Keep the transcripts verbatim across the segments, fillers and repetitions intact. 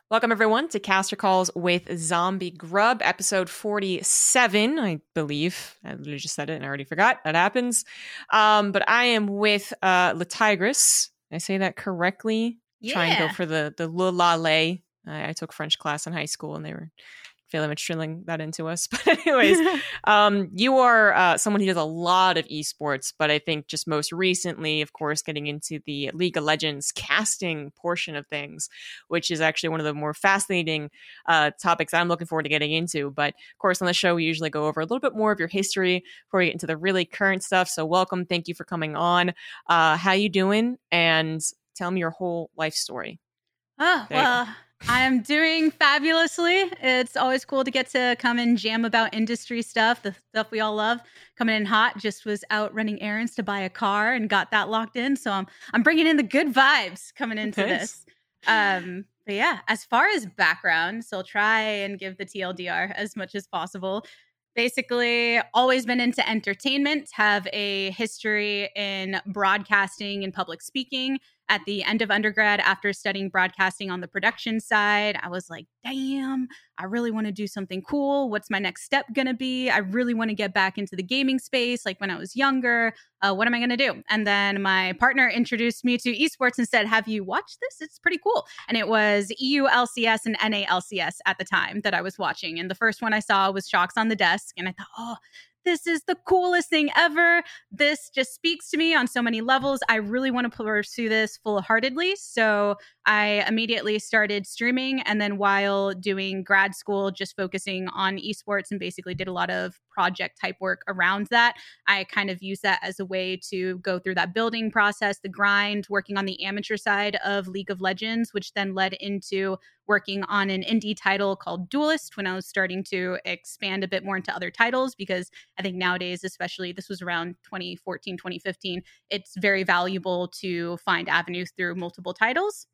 Welcome, everyone, to Caster Calls with Zombie Grub, episode forty-seven, I believe. I literally just said it and I already forgot. That happens. Um, but I am with uh, Latigris. Did I say that correctly? Yeah. Try and go for the, the le la lay. I, I took French class in high school and they were feeling much drilling that into us. But anyways, um, you are uh, someone who does a lot of esports, but I think just most recently, of course, getting into the League of Legends casting portion of things, which is actually one of the more fascinating uh, topics I'm looking forward to getting into. But of course, on the show, we usually go over a little bit more of your history before we get into the really current stuff. So welcome. Thank you for coming on. Uh, how you doing? And tell me your whole life story. Oh, There you well, I'm doing fabulously. It's always cool to get to come and jam about industry stuff, the stuff we all love. Coming in hot, just was out running errands to buy a car and got that locked in. So I'm I'm bringing in the good vibes coming into Nice. this. Um, but yeah, as far as background, so I'll try and give the T L D R as much as possible. Basically, always been into entertainment, have a history in broadcasting and public speaking. At the end of undergrad, after studying broadcasting on the production side, I was like, damn, I really want to do something cool. What's my next step going to be? I really want to get back into the gaming space like when I was younger. Uh, what am I going to do? And then my partner introduced me to esports and said, have you watched this? It's pretty cool. And it was E U L C S and N A L C S at the time that I was watching. And the first one I saw was Shocks on the Desk. And I thought, oh, this is the coolest thing ever. This just speaks to me on so many levels. I really want to pursue this full-heartedly. So I immediately started streaming. And then while doing grad school, just focusing on esports and basically did a lot of project type work around that. I kind of use that as a way to go through that building process, the grind, working on the amateur side of League of Legends, which then led into working on an indie title called Duelist when I was starting to expand a bit more into other titles, because I think nowadays, especially this was around twenty fourteen, twenty fifteen, it's very valuable to find avenues through multiple titles.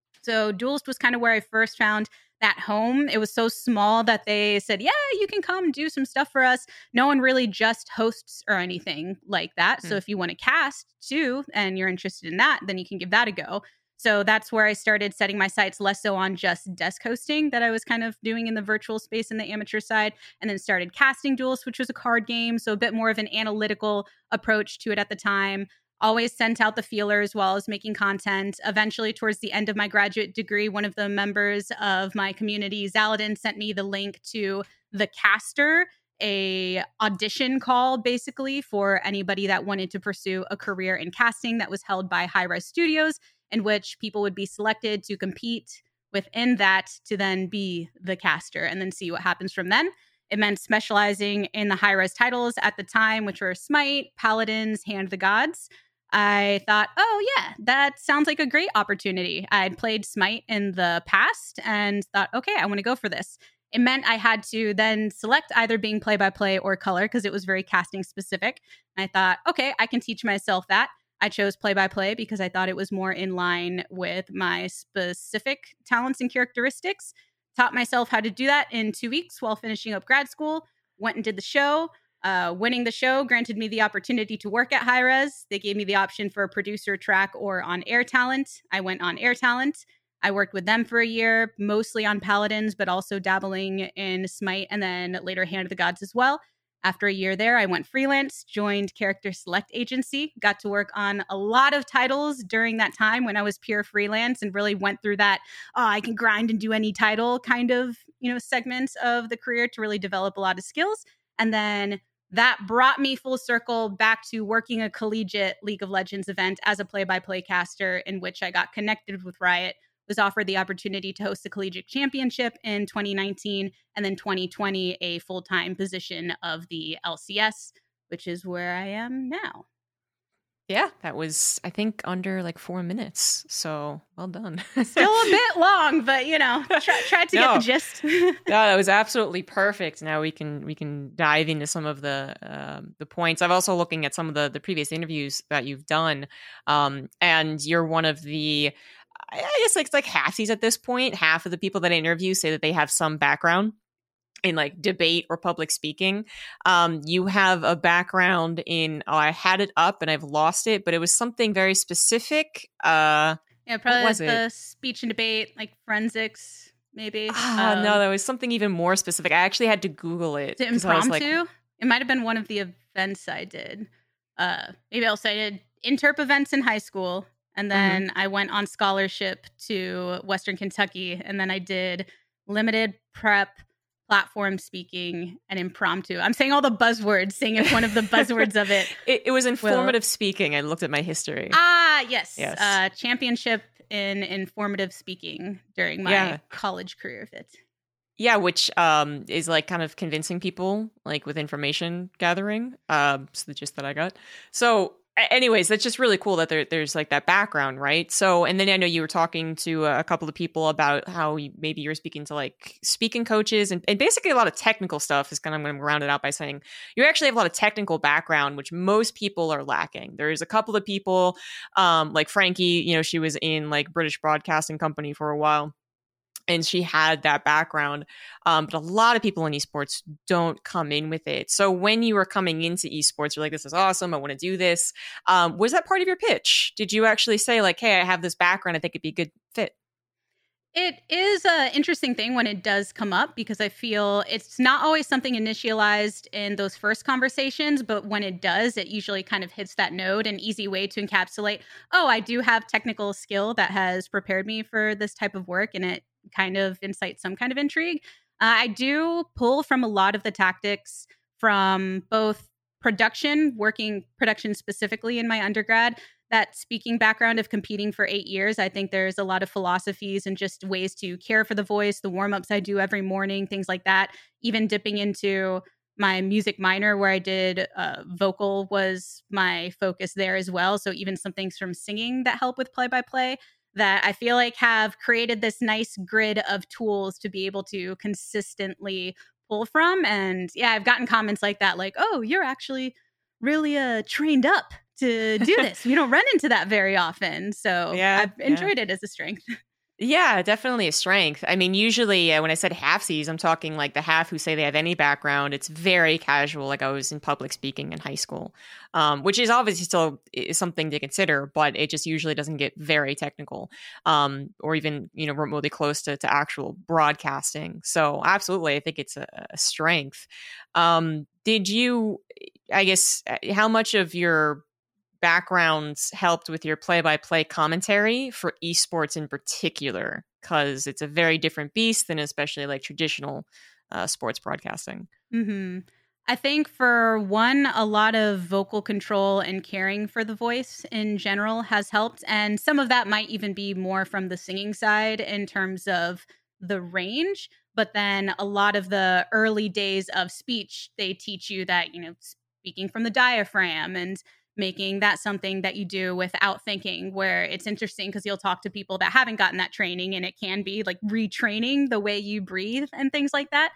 So Duelist was kind of where I first found that home. It was so small that they said, yeah, you can come do some stuff for us. No one really just hosts or anything like that. Hmm. So if you want to cast too, and you're interested in that, then you can give that a go. So that's where I started setting my sights less so on just desk hosting that I was kind of doing in the virtual space in the amateur side, and then started casting Duelist, which was a card game. So a bit more of an analytical approach to it at the time. Always sent out the feelers while I was making content. Eventually, towards the end of my graduate degree, one of the members of my community, Zaladin, sent me the link to The Caster, a audition call basically for anybody that wanted to pursue a career in casting that was held by Hi-Res Studios, in which people would be selected to compete within that to then be the caster and then see what happens from then. It meant specializing in the high-res titles at the time, which were Smite, Paladins, Hand of the Gods. I thought, oh yeah, that sounds like a great opportunity. I'd played Smite in the past and thought, okay, I want to go for this. It meant I had to then select either being play-by-play or color because it was very casting specific. And I thought, okay, I can teach myself that. I chose play-by-play because I thought it was more in line with my specific talents and characteristics. Taught myself how to do that in two weeks while finishing up grad school. Went and did the show. Uh, winning the show granted me the opportunity to work at Hi-Res. They gave me the option for a producer track or on air talent. I went on air talent. I worked with them for a year, mostly on Paladins, but also dabbling in Smite and then later Hand of the Gods as well. After a year there, I went freelance, joined Character Select Agency, got to work on a lot of titles during that time when I was pure freelance and really went through that, oh, I can grind and do any title kind of, you know, segments of the career to really develop a lot of skills. And then that brought me full circle back to working a collegiate League of Legends event as a play-by-play caster, in which I got connected with Riot, was offered the opportunity to host the collegiate championship in twenty nineteen, and then twenty twenty, a full-time position of the L C S, which is where I am now. Yeah, that was, I think, under like four minutes. So well done. Still a bit long, but you know, try, tried to no, get the gist. No, that was absolutely perfect. Now we can we can dive into some of the um, the points. I've also looking at some of the the previous interviews that you've done, um, and you're one of the, I guess like it's like halfies at this point. Half of the people that I interview say that they have some background in like debate or public speaking. Um, you have a background in, oh, I had it up and I've lost it, but it was something very specific. Uh, yeah, probably what was the it? speech and debate, like forensics. maybe. Ah, um, no, that was something even more specific. I actually had to Google it. is it 'cause I was like, impromptu? It might have been one of the events I did. Uh, maybe else I did interp events in high school, and mhm. then I went on scholarship to Western Kentucky, and then I did limited prep, platform speaking, and impromptu. I'm saying all the buzzwords, seeing if one of the buzzwords of it it, it was will. informative speaking. I looked at my history. Ah, yes. Yes. Uh, championship in informative speaking during my Yeah. college career of it. Yeah, which um is like kind of convincing people like with information gathering. Um, so the gist that I got. So, a- anyways, that's just really cool that there, there's like that background, right? So, and then I know you were talking to a couple of people about how you, maybe you were speaking to like speaking coaches and, and basically a lot of technical stuff. Is kind of I'm going to round it out by saying you actually have a lot of technical background, which most people are lacking. There's a couple of people, um, like Frankie. You know, she was in like British Broadcasting Company for a while, and she had that background. Um, but a lot of people in esports don't come in with it. So when you were coming into esports, you're like, this is awesome. I want to do this. Um, was that part of your pitch? Did you actually say like, hey, I have this background. I think it'd be a good fit? It is an interesting thing when it does come up, because I feel it's not always something initialized in those first conversations, but when it does, it usually kind of hits that note, an easy way to encapsulate, oh, I do have technical skill that has prepared me for this type of work, and it kind of incites some kind of intrigue. Uh, I do pull from a lot of the tactics from both production, working production specifically in my undergrad, that speaking background of competing for eight years. I think there's a lot of philosophies and just ways to care for the voice, the warm-ups I do every morning, things like that. Even dipping into my music minor where I did uh, vocal was my focus there as well. So even some things from singing that help with play-by-play that I feel like have created this nice grid of tools to be able to consistently pull from. And yeah, I've gotten comments like that, like, oh, you're actually really uh, trained up to do this. We don't run into that very often. So Yeah, I've enjoyed yeah. it as a strength. Yeah, definitely a strength. I mean, usually uh, when I said halfsies, I'm talking like the half who say they have any background. It's very casual, like I was in public speaking in high school, um, which is obviously still is something to consider, but it just usually doesn't get very technical um, or even, you know, remotely close to, to actual broadcasting. So absolutely, I think it's a, a strength. Um, did you, I guess, how much of your backgrounds helped with your play-by-play commentary for esports in particular, because it's a very different beast than especially like traditional uh, sports broadcasting? Mm-hmm. I think for one, a lot of vocal control and caring for the voice in general has helped. And some of that might even be more from the singing side in terms of the range. But then a lot of the early days of speech, they teach you that, you know, speaking from the diaphragm and making that something that you do without thinking, where it's interesting because you'll talk to people that haven't gotten that training, and it can be like retraining the way you breathe and things like that.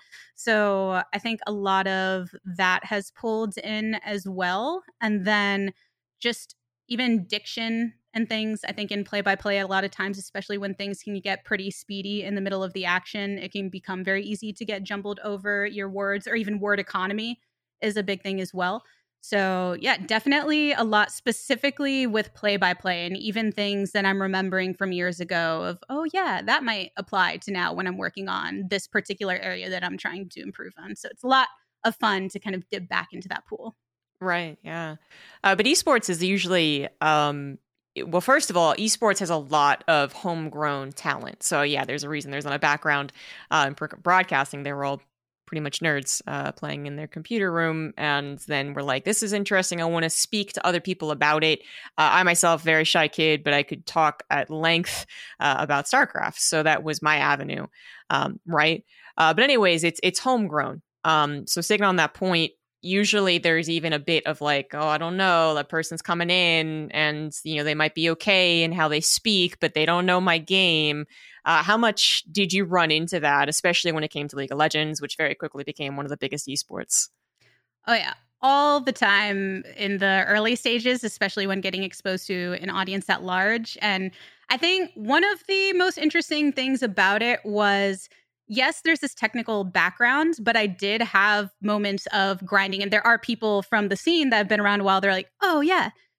So I think a lot of that has pulled in as well. And then just even diction and things, I think in play-by-play a lot of times, especially when things can get pretty speedy in the middle of the action, it can become very easy to get jumbled over your words, or even word economy is a big thing as well. So yeah, definitely a lot specifically with play-by-play, and even things that I'm remembering from years ago of, oh yeah, that might apply to now when I'm working on this particular area that I'm trying to improve on. So it's a lot of fun to kind of dip back into that pool. Right, yeah. Uh, but esports is usually, um, well, first of all, esports has a lot of homegrown talent. So yeah, there's a reason there's not a background uh, in broadcasting. They were all pretty much nerds uh, playing in their computer room. And then we're like, this is interesting. I want to speak to other people about it. Uh, I myself, very shy kid, but I could talk at length uh, about StarCraft. So that was my avenue, um, right? Uh, but anyways, it's it's homegrown. Um, so sticking on that point, usually there's even a bit of like, oh, I don't know, that person's coming in and, you know, they might be okay in how they speak, but they don't know my game. Uh, how much did you run into that, especially when it came to League of Legends, which very quickly became one of the biggest esports? Oh, yeah. All the time in the early stages, especially when getting exposed to an audience at large. And I think one of the most interesting things about it was, yes, there's this technical background, but I did have moments of grinding. And there are people from the scene that have been around a while. They're like, oh, yeah,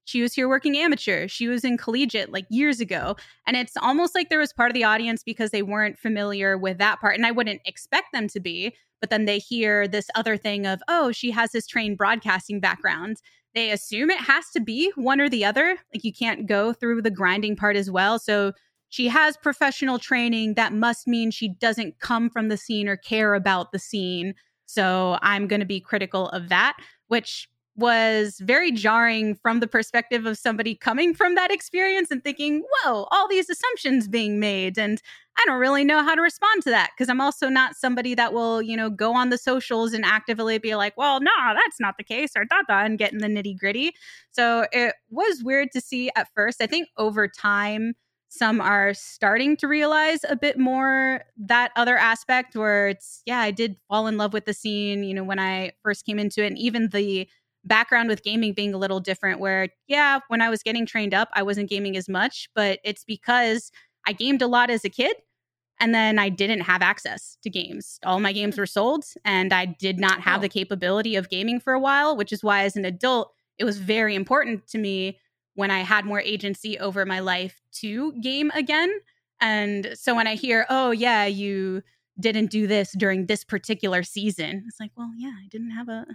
she was here working amateur. She was in collegiate like years ago. And it's almost like there was part of the audience because they weren't familiar with that part. And I wouldn't expect them to be. But then they hear this other thing of, oh, she has this trained broadcasting background. They assume it has to be one or the other. Like you can't go through the grinding part as well. So she has professional training. That must mean she doesn't come from the scene or care about the scene. So I'm going to be critical of that, which was very jarring from the perspective of somebody coming from that experience and thinking, whoa, all these assumptions being made. And I don't really know how to respond to that because I'm also not somebody that will, you know, go on the socials and actively be like, well, no, that's not the case or da da and get in the nitty gritty. So it was weird to see at first. I think over time, some are starting to realize a bit more that other aspect where it's, yeah, I did fall in love with the scene, you know, when I first came into it. And even the background with gaming being a little different where, yeah, when I was getting trained up, I wasn't gaming as much, but it's because I gamed a lot as a kid. And then I didn't have access to games. All my games were sold and I did not have oh. the capability of gaming for a while, which is why as an adult, it was very important to me when I had more agency over my life to game again. And so when I hear, oh, yeah, you didn't do this during this particular season, it's like, well, yeah, I didn't have a,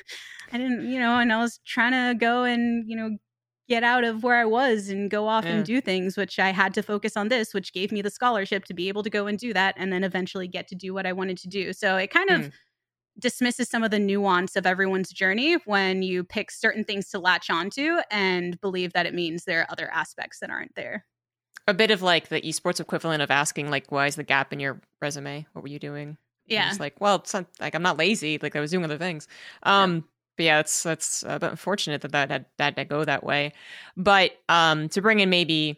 I didn't, you know, and I was trying to go and, you know, get out of where I was and go off yeah. and do things, which I had to focus on this, which gave me the scholarship to be able to go and do that and then eventually get to do what I wanted to do. So it kind of mm. dismisses some of the nuance of everyone's journey when you pick certain things to latch onto and believe that it means there are other aspects that aren't there. A bit of like the esports equivalent of asking like, why is the gap in your resume? What were you doing? Yeah. It's like, well, it's not like I'm not lazy. Like I was doing other things. Um, yeah. But yeah, that's that's uh, but unfortunate that that had, that had to go that way. But um, to bring in maybe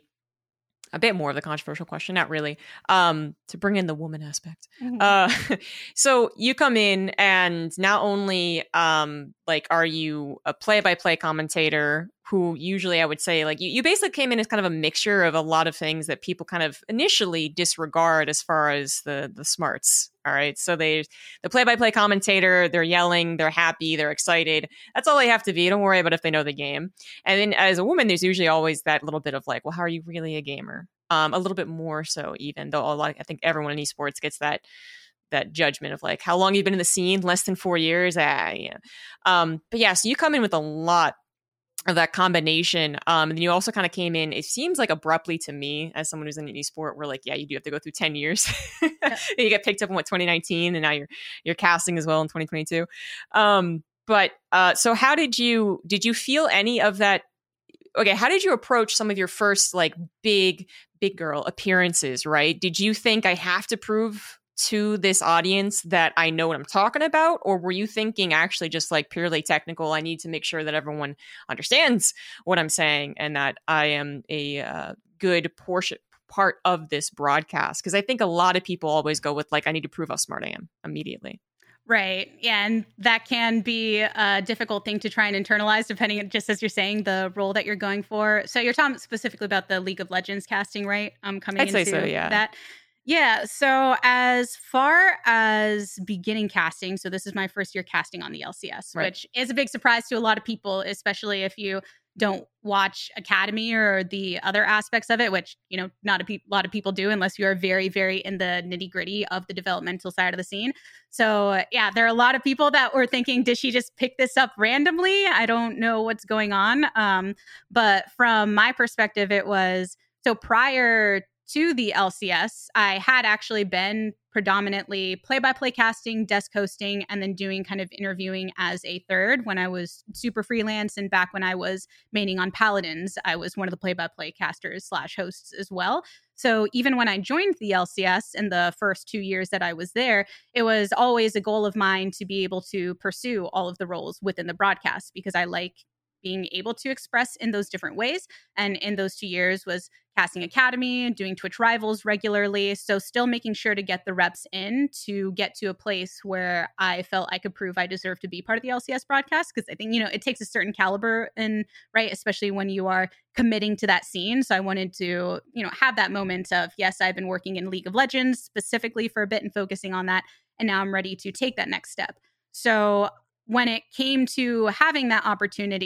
a bit more of the controversial question, not really, um, to bring in the woman aspect. Mm-hmm. Uh, so you come in and not only um, like, are you a play-by-play commentator who usually I would say like you, you basically came in as kind of a mixture of a lot of things that people kind of initially disregard as far as the the smarts. All right. So they, the play-by-play commentator, they're yelling, they're happy, they're excited. That's all they have to be. Don't worry about if they know the game. And then as a woman, there's usually always that little bit of like, well, how are you really a gamer? Um, a little bit more so even though a lot, I think everyone in esports gets that, that judgment of like, how long you've been in the scene, less than four years. Ah, yeah. Um, but yeah, so you come in with a lot of that combination. Um, and then you also kind of came in, it seems like abruptly to me as someone who's in an esport, we're like, yeah, you do have to go through ten years. Yeah. You get picked up in what, twenty nineteen, and now you're, you're casting as well in twenty twenty-two. Um, but, uh, so how did you, did you feel any of that? Okay. How did you approach some of your first like big, big girl appearances, right? Did you think I have to prove to this audience that I know what I'm talking about? Or were you thinking actually just like purely technical, I need to make sure that everyone understands what I'm saying and that I am a uh, good portion part of this broadcast? Because I think a lot of people always go with like, I need to prove how smart I am immediately. Right. Yeah. And that can be a difficult thing to try and internalize, depending on, just as you're saying, the role that you're going for. So you're talking specifically about the League of Legends casting, right? I'm coming I'd into say so, yeah. that. Yeah. So as far as beginning casting, so this is my first year casting on the L C S, right. which is a big surprise to a lot of people, especially if you don't watch Academy or the other aspects of it, which, you know, not a pe- lot of people do unless you are very, very in the nitty gritty of the developmental side of the scene. So yeah, there are a lot of people that were thinking, did she just pick this up randomly? I don't know what's going on. Um, but from my perspective, it was, so prior to the L C S, I had actually been predominantly play-by-play casting, desk hosting, and then doing kind of interviewing as a third when I was super freelance. And back when I was maining on Paladins, I was one of the play-by-play casters slash hosts as well. So even when I joined the L C S in the first two years that I was there, it was always a goal of mine to be able to pursue all of the roles within the broadcast because I like being able to express in those different ways. And in those two years was casting Academy, doing Twitch Rivals regularly. So still making sure to get the reps in to get to a place where I felt I could prove I deserve to be part of the L C S broadcast. Because I think, you know, it takes a certain caliber and right, especially when you are committing to that scene. So I wanted to, you know, have that moment of, yes, I've been working in League of Legends specifically for a bit and focusing on that. And now I'm ready to take that next step. So when it came to having that opportunity,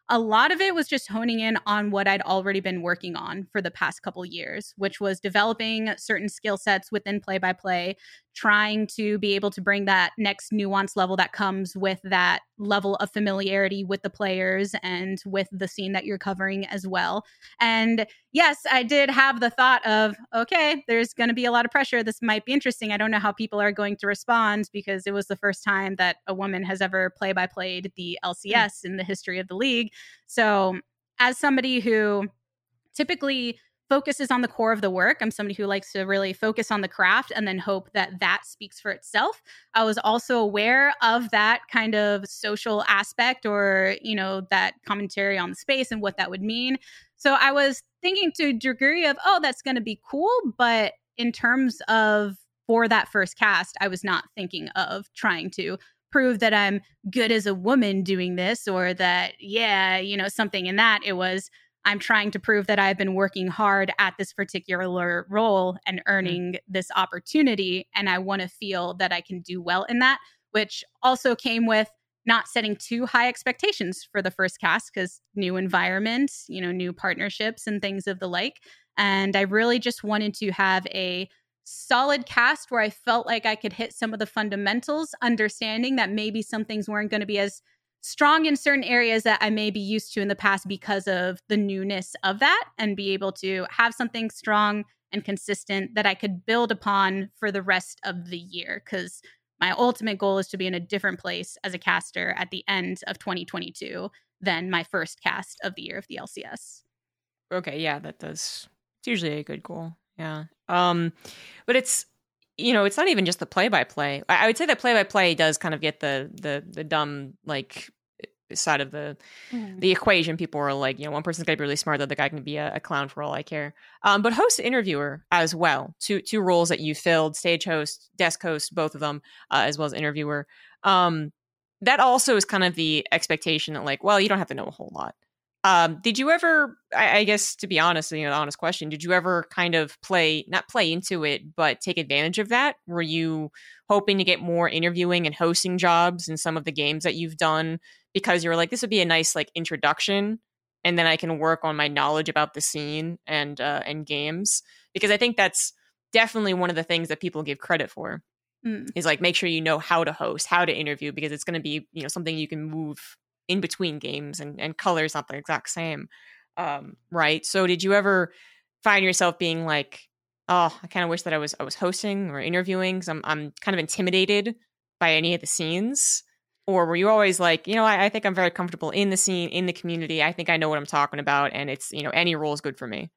a lot of it was just honing in on what I'd already been working on for the past couple years, which was developing certain skill sets within play-by-play, trying to be able to bring that next nuance level that comes with that level of familiarity with the players and with the scene that you're covering as well. And yes, I did have the thought of, okay, there's going to be a lot of pressure. This might be interesting. I don't know how people are going to respond because it was the first time that a woman has ever play-by-played the L C S mm. in the history of the league. So as somebody who typically focuses on the core of the work, I'm somebody who likes to really focus on the craft and then hope that that speaks for itself. I was also aware of that kind of social aspect or, you know, that commentary on the space and what that would mean. So I was thinking to a degree of, oh, that's going to be cool. But in terms of for that first cast, I was not thinking of trying to prove that I'm good as a woman doing this or that, yeah, you know, something in that. It was, I'm trying to prove that I've been working hard at this particular role and earning mm. this opportunity. And I want to feel that I can do well in that, which also came with not setting too high expectations for the first cast because new environments, you know, new partnerships and things of the like. And I really just wanted to have a solid cast where I felt like I could hit some of the fundamentals, understanding that maybe some things weren't going to be as strong in certain areas that I may be used to in the past because of the newness of that, and be able to have something strong and consistent that I could build upon for the rest of the year. Because my ultimate goal is to be in a different place as a caster at the end of twenty twenty-two than my first cast of the year of the L C S. Okay, yeah, that does. It's usually a good goal. Yeah. Um, but it's, you know, it's not even just the play-by-play. I, I would say that play-by-play does kind of get the the the dumb like side of the mm. the equation. People are like, you know, one person's gonna be really smart, the other guy can be a, a clown for all I care. Um, but host, interviewer as well. Two two roles that you filled: stage host, desk host, both of them, uh, as well as interviewer. Um, that also is kind of the expectation that, like, well, you don't have to know a whole lot. Um, did you ever, I, I guess, to be honest, you know, the honest question, did you ever kind of play, not play into it, but take advantage of that? Were you hoping to get more interviewing and hosting jobs in some of the games that you've done because you were like, this would be a nice, like, introduction, and then I can work on my knowledge about the scene and, uh, and games? Because I think that's definitely one of the things that people give credit for mm. is, like, make sure you know how to host, how to interview, because it's going to be, you know, something you can move in between games, and, and color is not the exact same. Um, right. So did you ever find yourself being like, oh, I kind of wish that I was, I was hosting or interviewing because I'm, I'm kind of intimidated by any of the scenes? Or were you always like, you know, I, I think I'm very comfortable in the scene, in the community. I think I know what I'm talking about. And it's, you know, any role is good for me.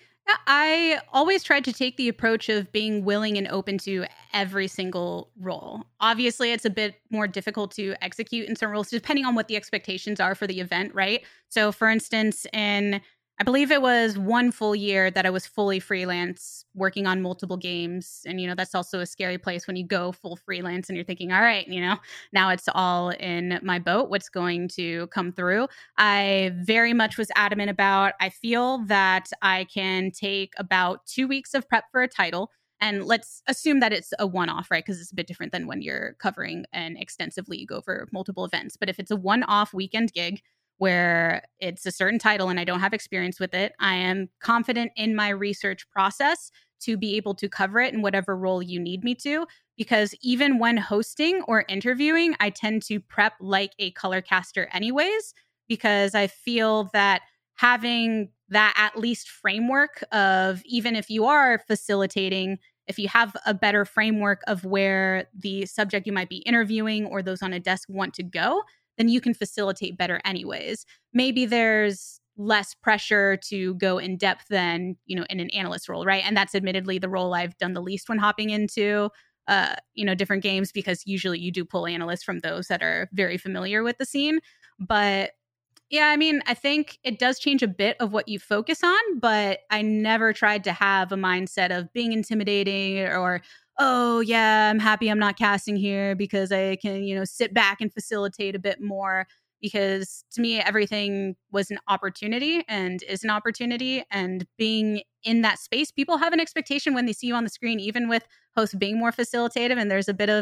I always tried to take the approach of being willing and open to every single role. Obviously, it's a bit more difficult to execute in certain roles, depending on what the expectations are for the event, right? So, for instance, in I believe it was one full year that I was fully freelance working on multiple games. And, you know, that's also a scary place when you go full freelance and you're thinking, all right, you know, now it's all in my boat. What's going to come through? I very much was adamant about, I feel that I can take about two weeks of prep for a title. And let's assume that it's a one-off, right? Because it's a bit different than when you're covering an extensive league over multiple events. But if it's a one-off weekend gig, where it's a certain title and I don't have experience with it, I am confident in my research process to be able to cover it in whatever role you need me to. Because even when hosting or interviewing, I tend to prep like a color caster anyways, because I feel that having that at least framework of, even if you are facilitating, if you have a better framework of where the subject you might be interviewing or those on a desk want to go, then you can facilitate better anyways. Maybe there's less pressure to go in depth than, you know, in an analyst role, right? And that's admittedly the role I've done the least when hopping into, uh, you know, different games, because usually you do pull analysts from those that are very familiar with the scene. But yeah, I mean, I think it does change a bit of what you focus on, but I never tried to have a mindset of being intimidating or, oh, yeah, I'm happy I'm not casting here because I can, you know, sit back and facilitate a bit more. Because to me, everything was an opportunity and is an opportunity. And being in that space, people have an expectation when they see you on the screen, even with hosts being more facilitative. And there's a bit of,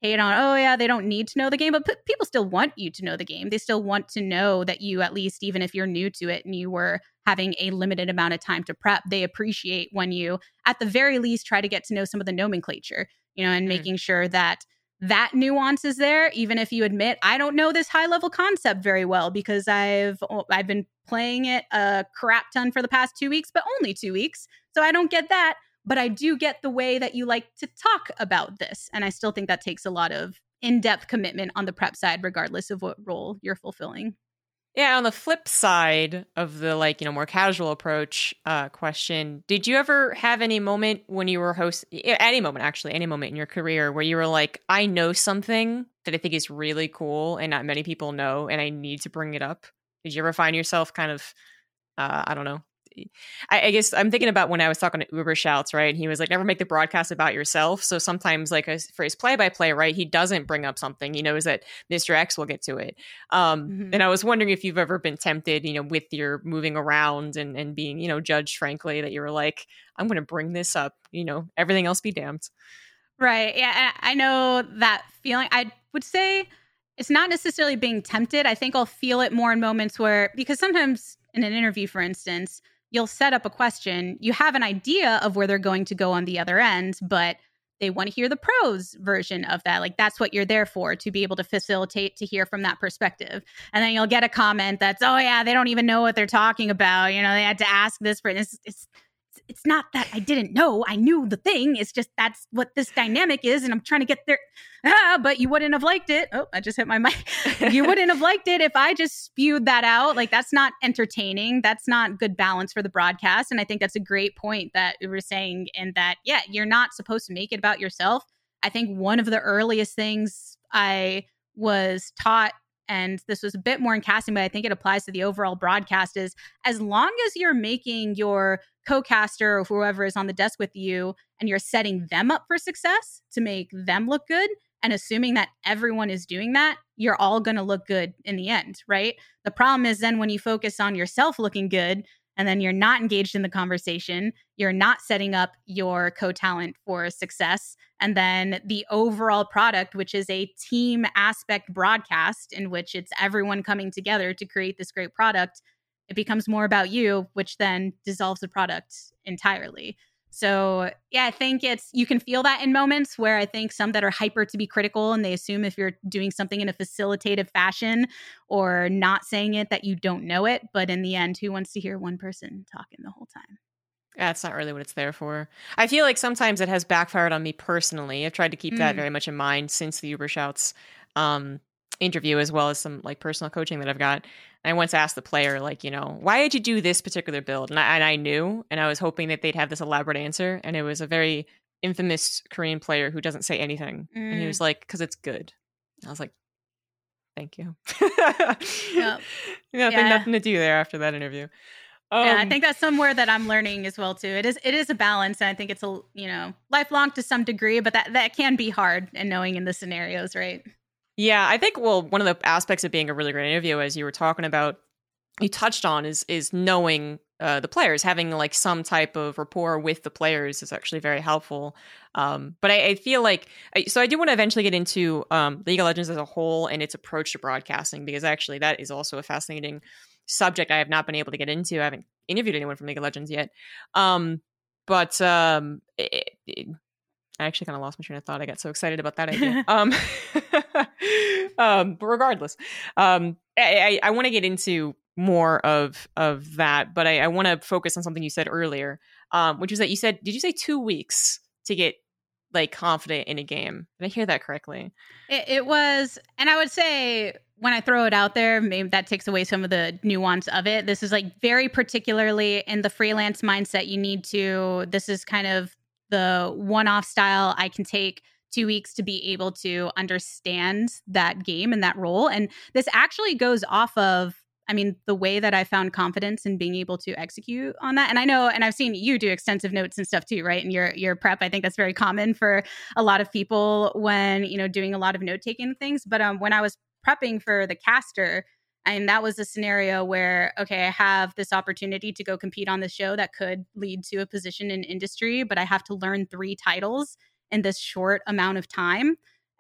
hate on, oh yeah, they don't need to know the game, but p- people still want you to know the game. They still want to know that you, at least, even if you're new to it and you were having a limited amount of time to prep, they appreciate when you, at the very least, try to get to know some of the nomenclature, you know, and mm. making sure that that nuance is there, even if you admit, I don't know this high level concept very well because I've I've been playing it a crap ton for the past two weeks, but only two weeks. So I don't get that. But I do get the way that you like to talk about this. And I still think that takes a lot of in-depth commitment on the prep side, regardless of what role you're fulfilling. Yeah, on the flip side of the, like, you know, more casual approach uh, question, did you ever have any moment when you were host, any moment, actually, any moment in your career where you were like, I know something that I think is really cool and not many people know, and I need to bring it up? Did you ever find yourself kind of, uh, I don't know, I, I guess I'm thinking about when I was talking to Uber Shouts, right? He was like, never make the broadcast about yourself. So sometimes, like, a, for his play-by-play, right, he doesn't bring up something. He knows that Mister X will get to it. Um, mm-hmm. And I was wondering if you've ever been tempted, you know, with your moving around and, and being, you know, judged, frankly, that you were like, I'm going to bring this up, you know, everything else be damned. Right. Yeah, I know that feeling. I would say it's not necessarily being tempted. I think I'll feel it more in moments where, because sometimes in an interview, for instance, you'll set up a question, you have an idea of where they're going to go on the other end, but they want to hear the pros version of that. Like, that's what you're there for, to be able to facilitate, to hear from that perspective. And then you'll get a comment that's, oh yeah, they don't even know what they're talking about. You know, they had to ask this for this. It's, it's not that I didn't know. I knew the thing. It's just that's what this dynamic is. And I'm trying to get there. Ah, but you wouldn't have liked it. Oh, I just hit my mic. You wouldn't have liked it if I just spewed that out. Like, that's not entertaining. That's not good balance for the broadcast. And I think that's a great point that we were saying, in that, yeah, you're not supposed to make it about yourself. I think one of the earliest things I was taught, and this was a bit more in casting, but I think it applies to the overall broadcast, is as long as you're making your co-caster or whoever is on the desk with you and you're setting them up for success to make them look good, and assuming that everyone is doing that, you're all going to look good in the end, right? The problem is then when you focus on yourself looking good and then you're not engaged in the conversation, you're not setting up your co-talent for success. And then the overall product, which is a team aspect broadcast in which it's everyone coming together to create this great product, it becomes more about you, which then dissolves the product entirely. So yeah, I think it's, you can feel that in moments where I think some that are hyper to be critical, and they assume if you're doing something in a facilitative fashion or not saying it, that you don't know it. But in the end, who wants to hear one person talking the whole time? That's not really what it's there for. I feel like sometimes it has backfired on me personally. I've tried to keep mm. that very much in mind since the Uber Shouts um, interview, as well as some like personal coaching that I've got. And I once asked the player, like, you know, why did you do this particular build? And I, and I knew, and I was hoping that they'd have this elaborate answer. And it was a very infamous Korean player who doesn't say anything. Mm. And he was like, because it's good. And I was like, thank you. Yep. nothing, yeah. nothing to do there after that interview. Um, yeah, I think that's somewhere that I'm learning as well too. It is it is a balance, and I think it's a you know lifelong to some degree, but that that can be hard in knowing in the scenarios, right? Yeah, I think well, one of the aspects of being a really great interview, as you were talking about, you touched on, is is knowing uh, the players, having like some type of rapport with the players is actually very helpful. Um, but I, I feel like so I do want to eventually get into um, League of Legends as a whole and its approach to broadcasting, because actually that is also a fascinating subject I have not been able to get into. I haven't interviewed anyone from League of Legends yet. Um, but um, it, it, I actually kind of lost my train of thought. I got so excited about that idea. um, um, but regardless, um, I, I, I want to get into more of of that, but I, I want to focus on something you said earlier, um, which was that you said, did you say two weeks to get like confident in a game? Did I hear that correctly? It, it was, and I would say, when I throw it out there, maybe that takes away some of the nuance of it. This is like very particularly in the freelance mindset. You need to, this is kind of the one-off style. I can take two weeks to be able to understand that game and that role. And this actually goes off of, I mean, the way that I found confidence in being able to execute on that. And I know, and I've seen you do extensive notes and stuff too, right? In your your prep, I think that's very common for a lot of people when, you know, doing a lot of note-taking things. But um, when I was prepping for the caster, and that was a scenario where, okay, I have this opportunity to go compete on this show that could lead to a position in industry, but I have to learn three titles in this short amount of time.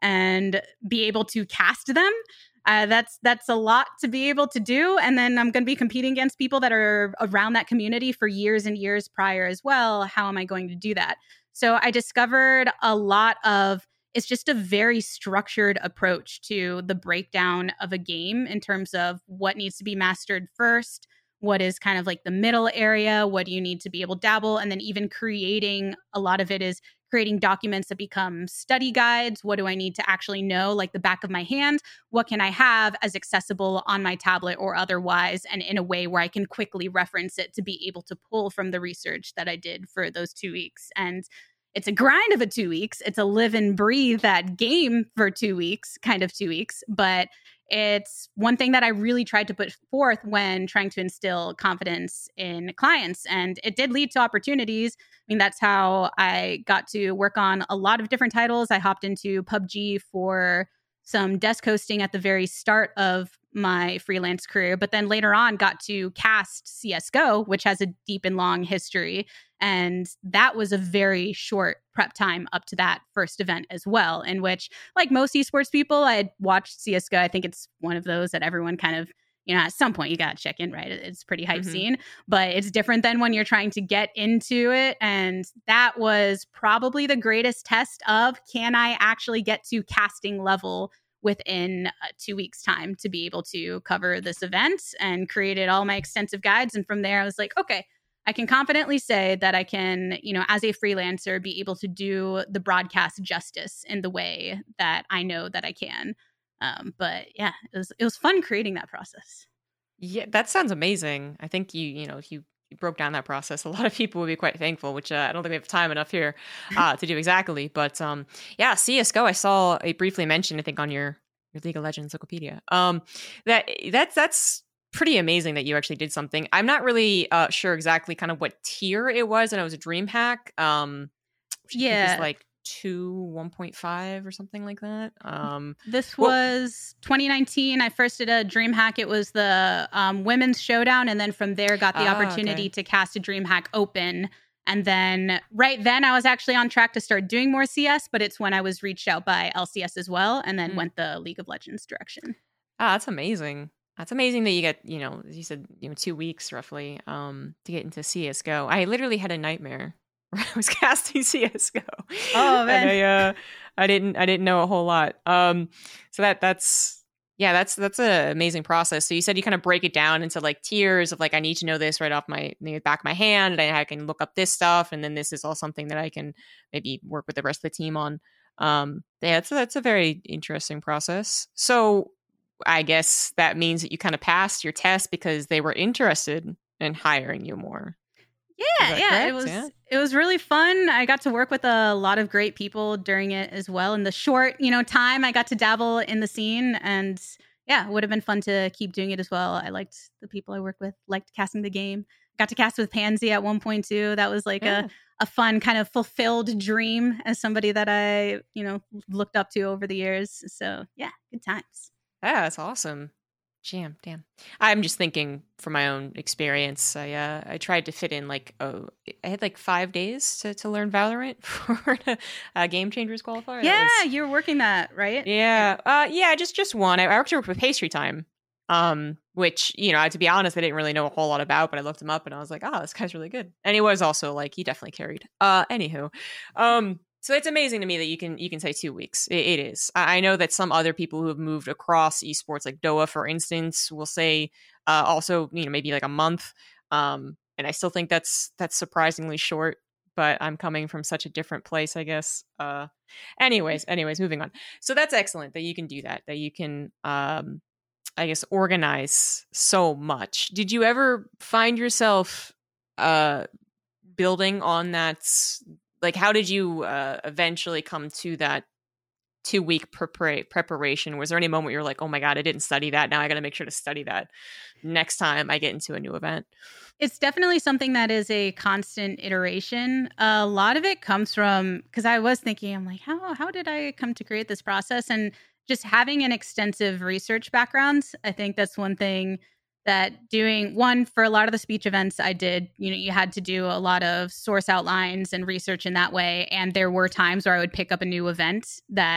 and be able to cast them. Uh, that's that's a lot to be able to do. And then I'm going to be competing against people that are around that community for years and years prior as well. How am I going to do that? So I discovered a lot of, it's just a very structured approach to the breakdown of a game in terms of what needs to be mastered first, what is kind of like the middle area, what do you need to be able to dabble, and then even creating, a lot of it is creating documents that become study guides. What do I need to actually know, like the back of my hand? What can I have as accessible on my tablet or otherwise, and in a way where I can quickly reference it to be able to pull from the research that I did for those two weeks. And it's a grind of a two weeks. It's a live and breathe that game for two weeks, kind of two weeks. But it's one thing that I really tried to put forth when trying to instill confidence in clients. And it did lead to opportunities. I mean, that's how I got to work on a lot of different titles. I hopped into P U B G for some desk hosting at the very start of my freelance career, but then later on got to cast C S G O, which has a deep and long history. And that was a very short prep time up to that first event as well, in which, like most esports people, I had watched C S G O. I think it's one of those that everyone kind of, you know, at some point you got to check in, right? It's a pretty hype mm-hmm. scene, but it's different than when you're trying to get into it. And that was probably the greatest test of, can I actually get to casting level within uh, two weeks time to be able to cover this event, and created all my extensive guides. And from there I was like, okay, I can confidently say that I can, you know, as a freelancer, be able to do the broadcast justice in the way that I know that I can. Um, but yeah, it was it was fun creating that process. Yeah, that sounds amazing. I think you, you know, if you, you broke down that process, a lot of people would be quite thankful, which uh, I don't think we have time enough here uh, to do exactly. But um, yeah, C S G O, I saw it briefly mentioned, I think, on your, your League of Legends Wikipedia. Um, that that's that's pretty amazing that you actually did something. I'm not really uh, sure exactly kind of what tier it was, and it was a DreamHack. Um, yeah, like two one point five or something like that. Um, this was well, twenty nineteen. I first did a DreamHack. It was the um, women's showdown, and then from there got the ah, opportunity okay. to cast a DreamHack Open. And then right then I was actually on track to start doing more C S, but it's when I was reached out by L C S as well, and then mm. went the League of Legends direction. Ah, that's amazing. That's amazing that you get, you know, you said, you know, two weeks roughly um, to get into C S G O. I literally had a nightmare where I was casting C S G O. Oh man, and I, uh, I didn't, I didn't know a whole lot. Um, so that, that's, yeah, that's that's an amazing process. So you said you kind of break it down into like tiers of like, I need to know this right off my the back of my hand, and I can look up this stuff, and then this is all something that I can maybe work with the rest of the team on. Um, yeah, that's that's a very interesting process. So I guess that means that you kind of passed your test because they were interested in hiring you more. Yeah, yeah, correct? it was yeah. it was really fun. I got to work with a lot of great people during it as well. In the short, you know, time I got to dabble in the scene, and yeah, it would have been fun to keep doing it as well. I liked the people I worked with, liked casting the game. Got to cast with Pansy at one point too. That was like yeah. a a fun kind of fulfilled dream as somebody that I, you know, looked up to over the years. So yeah, good times. Yeah, that's awesome. Jam, damn. I'm just thinking from my own experience. I uh, I tried to fit in like oh, I had like five days to, to learn Valorant for a Game Changers qualifier. Yeah, was, you were working that, right? Yeah, uh, yeah, just just one. I actually worked with Pastry Time, um, which you know, to be honest, I didn't really know a whole lot about, but I looked him up and I was like, oh, this guy's really good, and he was also like he definitely carried. Uh, anywho, um. So it's amazing to me that you can you can say two weeks. It, it is. I know that some other people who have moved across esports, like Doa, for instance, will say uh, also, you know, maybe like a month. Um, and I still think that's that's surprisingly short. But I'm coming from such a different place, I guess. Uh, anyways, anyways, moving on. So that's excellent that you can do that. That you can, um, I guess, organize so much. Did you ever find yourself uh, building on that? Like, how did you uh, eventually come to that two week prepar- preparation? Was there any moment where you're like, oh my God, I didn't study that. Now I got to make sure to study that next time I get into a new event? It's definitely something that is a constant iteration. A lot of it comes from, because I was thinking, I'm like, how, how did I come to create this process? And just having an extensive research background, I think that's one thing that doing one for a lot of the speech events I did, you know, you had to do a lot of source outlines and research in that way. And there were times where I would pick up a new event that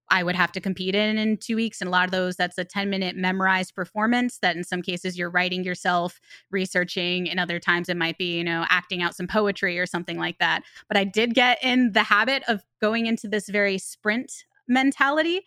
I would have to compete in in two weeks. And a lot of those, that's a ten minute memorized performance that in some cases you're writing yourself, researching. And other times it might be, you know, acting out some poetry or something like that. But I did get in the habit of going into this very sprint mentality.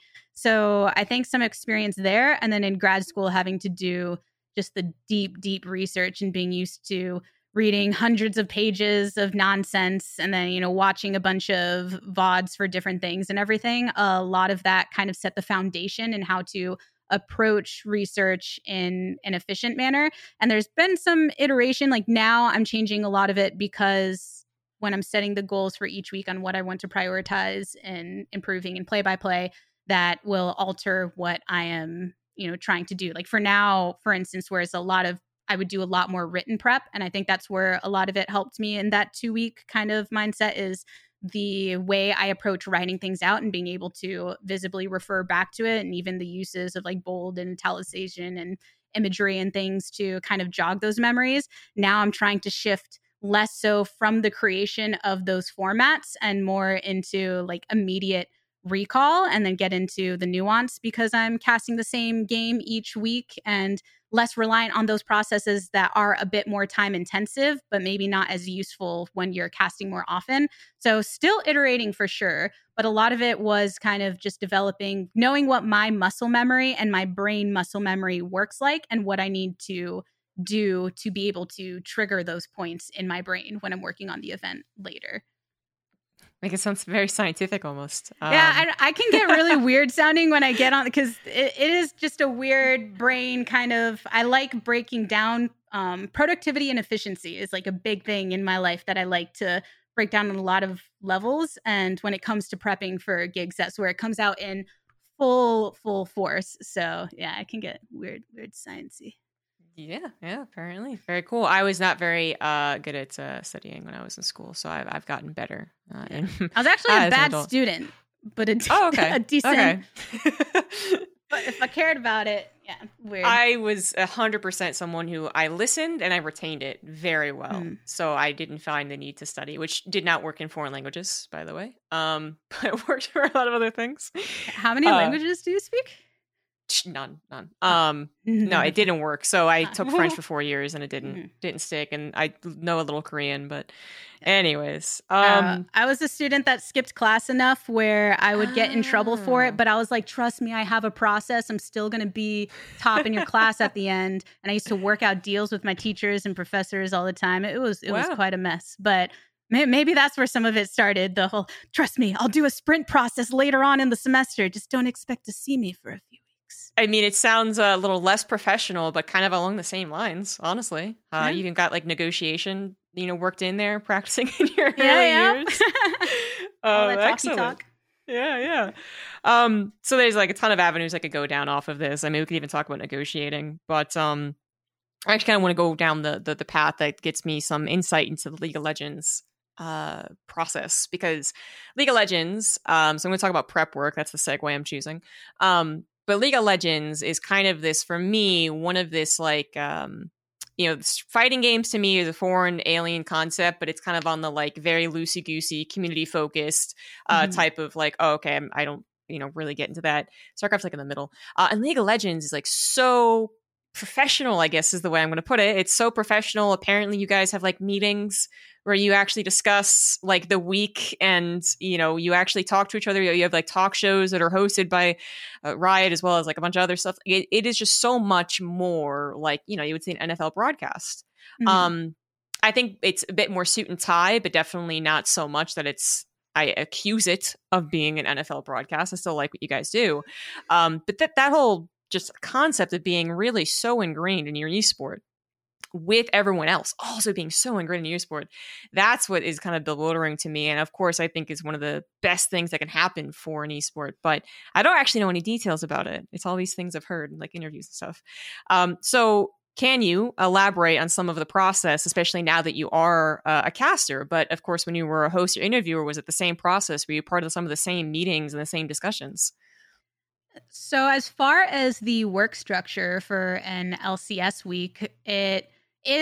So I think some experience there. And then in grad school, having to do just the deep, deep research and being used to reading hundreds of pages of nonsense and then, you know, watching a bunch of V O Ds for different things and everything. A lot of that kind of set the foundation in how to approach research in an efficient manner. And there's been some iteration. Like now I'm changing a lot of it because when I'm setting the goals for each week on what I want to prioritize and improving in play by play, that will alter what I am, you know, trying to do. Like for now, for instance, whereas a lot of I would do a lot more written prep. And I think that's where a lot of it helped me in that two week kind of mindset is the way I approach writing things out and being able to visibly refer back to it. And even the uses of like bold and italicization and imagery and things to kind of jog those memories. Now I'm trying to shift less so from the creation of those formats and more into like immediate recall and then get into the nuance because I'm casting the same game each week and less reliant on those processes that are a bit more time intensive, but maybe not as useful when you're casting more often. So still iterating for sure, but a lot of it was kind of just developing, knowing what my muscle memory and my brain muscle memory works like and what I need to do to be able to trigger those points in my brain when I'm working on the event later. Like it sounds very scientific almost. Um, yeah, I, I can get really weird sounding when I get on because it, it is just a weird brain kind of. I like breaking down um, productivity and efficiency is like a big thing in my life that I like to break down on a lot of levels. And when it comes to prepping for gigs, that's where it comes out in full full force. So yeah, I can get weird, weird sciencey. Yeah, yeah, apparently. Very cool. I was not very uh, good at uh, studying when I was in school, so I've, I've gotten better. Uh, yeah. I was actually a bad student, but a, de- oh, okay. a decent. Okay. But if I cared about it, yeah, weird. I was one hundred percent someone who I listened and I retained it very well. Mm. So I didn't find the need to study, which did not work in foreign languages, by the way. Um, but it worked for a lot of other things. How many uh, languages do you speak? None, none. Um, no, it didn't work. So I took French for four years and it didn't mm-hmm. didn't stick. And I know a little Korean, but anyways, um, uh, I was a student that skipped class enough where I would get in trouble for it. But I was like, trust me, I have a process. I'm still going to be top in your class at the end. And I used to work out deals with my teachers and professors all the time. It was it wow. was quite a mess, but. Maybe that's where some of it started. The whole, trust me, I'll do a sprint process later on in the semester. Just don't expect to see me for a few weeks. I mean, it sounds a little less professional, but kind of along the same lines, honestly. Uh, yeah. You even got like negotiation, you know, worked in there, practicing in your yeah, early yeah. years. All uh, that talky excellent. talk. Yeah, yeah. Um, so there's like a ton of avenues I could go down off of this. I mean, we could even talk about negotiating, but um, I actually kind of want to go down the, the the path that gets me some insight into the League of Legends uh process, because League of Legends, um so I'm going to talk about prep work. That's the segue I'm choosing. Um but League of Legends is kind of this, for me, one of this like um you know, fighting games to me is a foreign alien concept, but it's kind of on the like very loosey goosey community focused uh mm-hmm. type of like, oh okay, I'm, I don't you know really get into that. StarCraft's like in the middle, uh and League of Legends is like so professional, I guess is the way I'm going to put it. It's so professional. Apparently you guys have like meetings where you actually discuss like the week, and you know, you actually talk to each other. You have like talk shows that are hosted by uh, Riot, as well as like a bunch of other stuff. It, it is just so much more like, you know, you would see an N F L broadcast. Mm-hmm. Um, I think it's a bit more suit and tie, but definitely not so much that it's, I accuse it of being an N F L broadcast. I still like what you guys do. Um, but that, that whole just concept of being really so ingrained in your esport with everyone else also being so ingrained in your sport, that's what is kind of bewildering to me. And of course, I think is one of the best things that can happen for an esport, but I don't actually know any details about it. It's all these things I've heard, like interviews and stuff. Um, so can you elaborate on some of the process, especially now that you are uh, a caster? But of course, when you were a host or interviewer, was it the same process? Were you part of some of the same meetings and the same discussions? So as far as the work structure for an L C S week, it is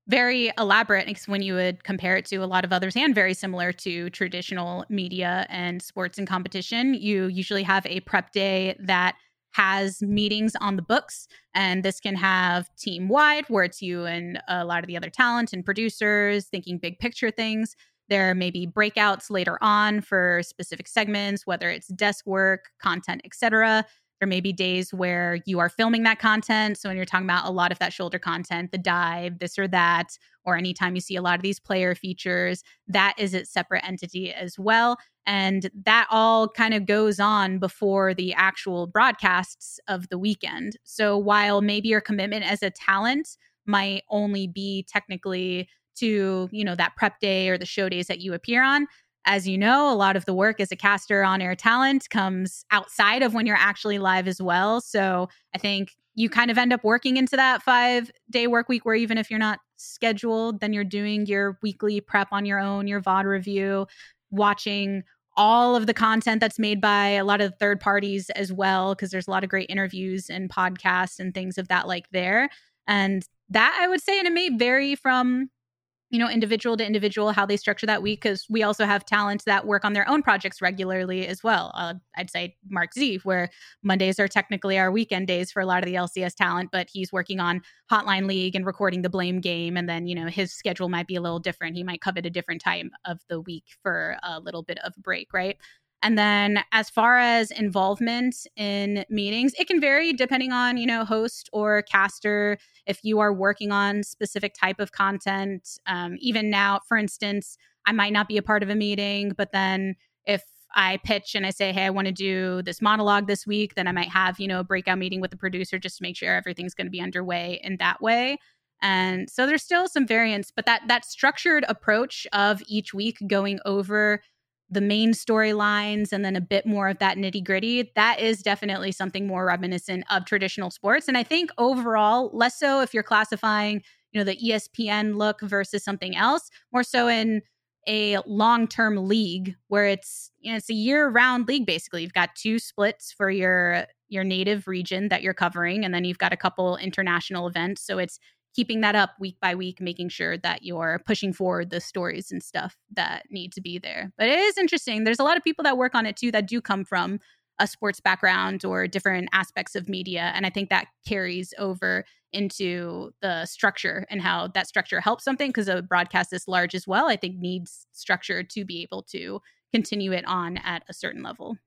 very elaborate because when you would compare it to a lot of others and very similar to traditional media and sports and competition, you usually have a prep day that has meetings on the books. And this can have team wide, where it's you and a lot of the other talent and producers thinking big picture things. There may be breakouts later on for specific segments, whether it's desk work, content, et cetera. There may be days where you are filming that content. So when you're talking about a lot of that shoulder content, the dive, this or that, or anytime you see a lot of these player features, that is its separate entity as well. And that all kind of goes on before the actual broadcasts of the weekend. So while maybe your commitment as a talent might only be technically to, you know, that prep day or the show days that you appear on, as you know, a lot of the work as a caster on air talent comes outside of when you're actually live as well. So I think you kind of end up working into that five day work week where even if you're not scheduled, then you're doing your weekly prep on your own, your V O D review, watching all of the content that's made by a lot of third parties as well, because there's a lot of great interviews and podcasts and things of that like there. And that I would say, and it may vary from, you know, individual to individual, how they structure that week, because we also have talent that work on their own projects regularly as well. Uh, I'd say Mark Z, where Mondays are technically our weekend days for a lot of the L C S talent, but he's working on Hotline League and recording the Blame game. And then, you know, his schedule might be a little different. He might covet a different time of the week for a little bit of a break, right? And then as far as involvement in meetings, it can vary depending on, you know, host or caster. If you are working on specific type of content, um, even now, for instance, I might not be a part of a meeting, but then if I pitch and I say, hey, I want to do this monologue this week, then I might have, you know, a breakout meeting with the producer just to make sure everything's going to be underway in that way. And so there's still some variance, but that that structured approach of each week going over the main storylines and then a bit more of that nitty gritty, that is definitely something more reminiscent of traditional sports. And I think overall, less so if you're classifying, you know, the E S P N look versus something else, more so in a long-term league where it's, you know, it's a year-round league, basically. You've got two splits for your your native region that you're covering, and then you've got a couple international events. So it's keeping that up week by week, making sure that you're pushing forward the stories and stuff that need to be there. But it is interesting. There's a lot of people that work on it too that do come from a sports background or different aspects of media. And I think that carries over into the structure and how that structure helps something, because a broadcast this large as well, I think needs structure to be able to continue it on at a certain level.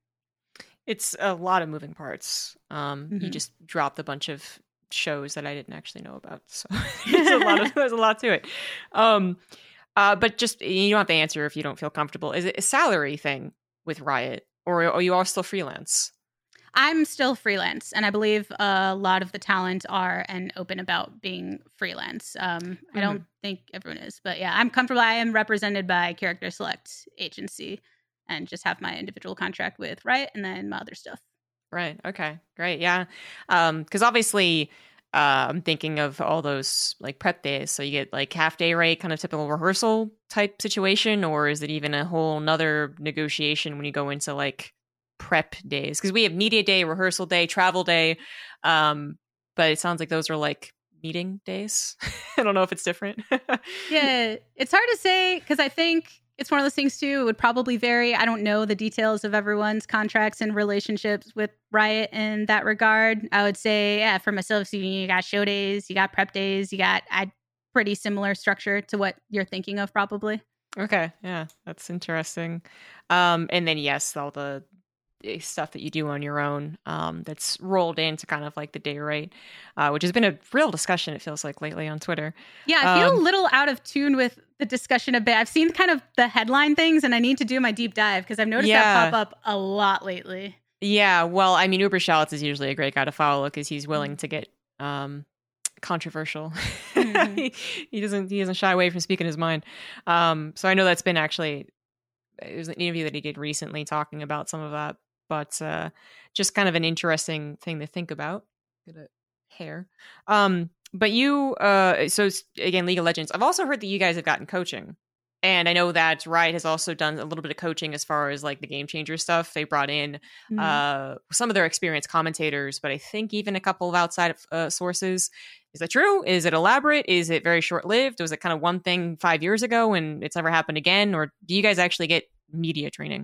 It's a lot of moving parts. Um, Mm-hmm. You just dropped a bunch of shows that I didn't actually know about. So there's a lot of there's a lot to it. Um, uh, but just you don't have to answer if you don't feel comfortable. Is it a salary thing with Riot, or are you all still freelance? I'm still freelance, and I believe a lot of the talent are and open about being freelance. Um, mm-hmm. I don't think everyone is, but yeah, I'm comfortable. I am represented by Character Select Agency and just have my individual contract with Riot and then my other stuff. Right. Okay. Great. Yeah. Um, because obviously, uh, I'm thinking of all those like prep days. So you get like half day rate, kind of typical rehearsal type situation, or is it even a whole nother negotiation when you go into like prep days? Because we have media day, rehearsal day, travel day. Um, but it sounds like those are like meeting days. I don't know if it's different. Yeah, it's hard to say because I think it's one of those things too. It would probably vary. I don't know the details of everyone's contracts and relationships with Riot in that regard. I would say, yeah, for myself, so you got show days, you got prep days, you got a pretty similar structure to what you're thinking of, probably. Okay, yeah, that's interesting. Um, and then yes, all the stuff that you do on your own um, that's rolled into kind of like the day rate, uh, which has been a real discussion, it feels like, lately on Twitter. Yeah, I feel um, a little out of tune with the discussion a bit. I've seen kind of the headline things, and I need to do my deep dive because I've noticed yeah. that pop up a lot lately. Yeah, well, I mean, Uber Shouts is usually a great guy to follow because he's willing to get um, controversial. Mm-hmm. he, he doesn't he doesn't shy away from speaking his mind. Um, so I know that's been actually, it was an interview that he did recently talking about some of that. But uh, just kind of an interesting thing to think about. Get a hair. Um, but you, uh, so again, League of Legends. I've also heard that you guys have gotten coaching. And I know that Riot has also done a little bit of coaching as far as like the Game Changer stuff. They brought in mm-hmm. uh, some of their experienced commentators, but I think even a couple of outside uh, sources. Is that true? Is it elaborate? Is it very short lived? Was it kind of one thing five years ago and it's never happened again? Or do you guys actually get media training?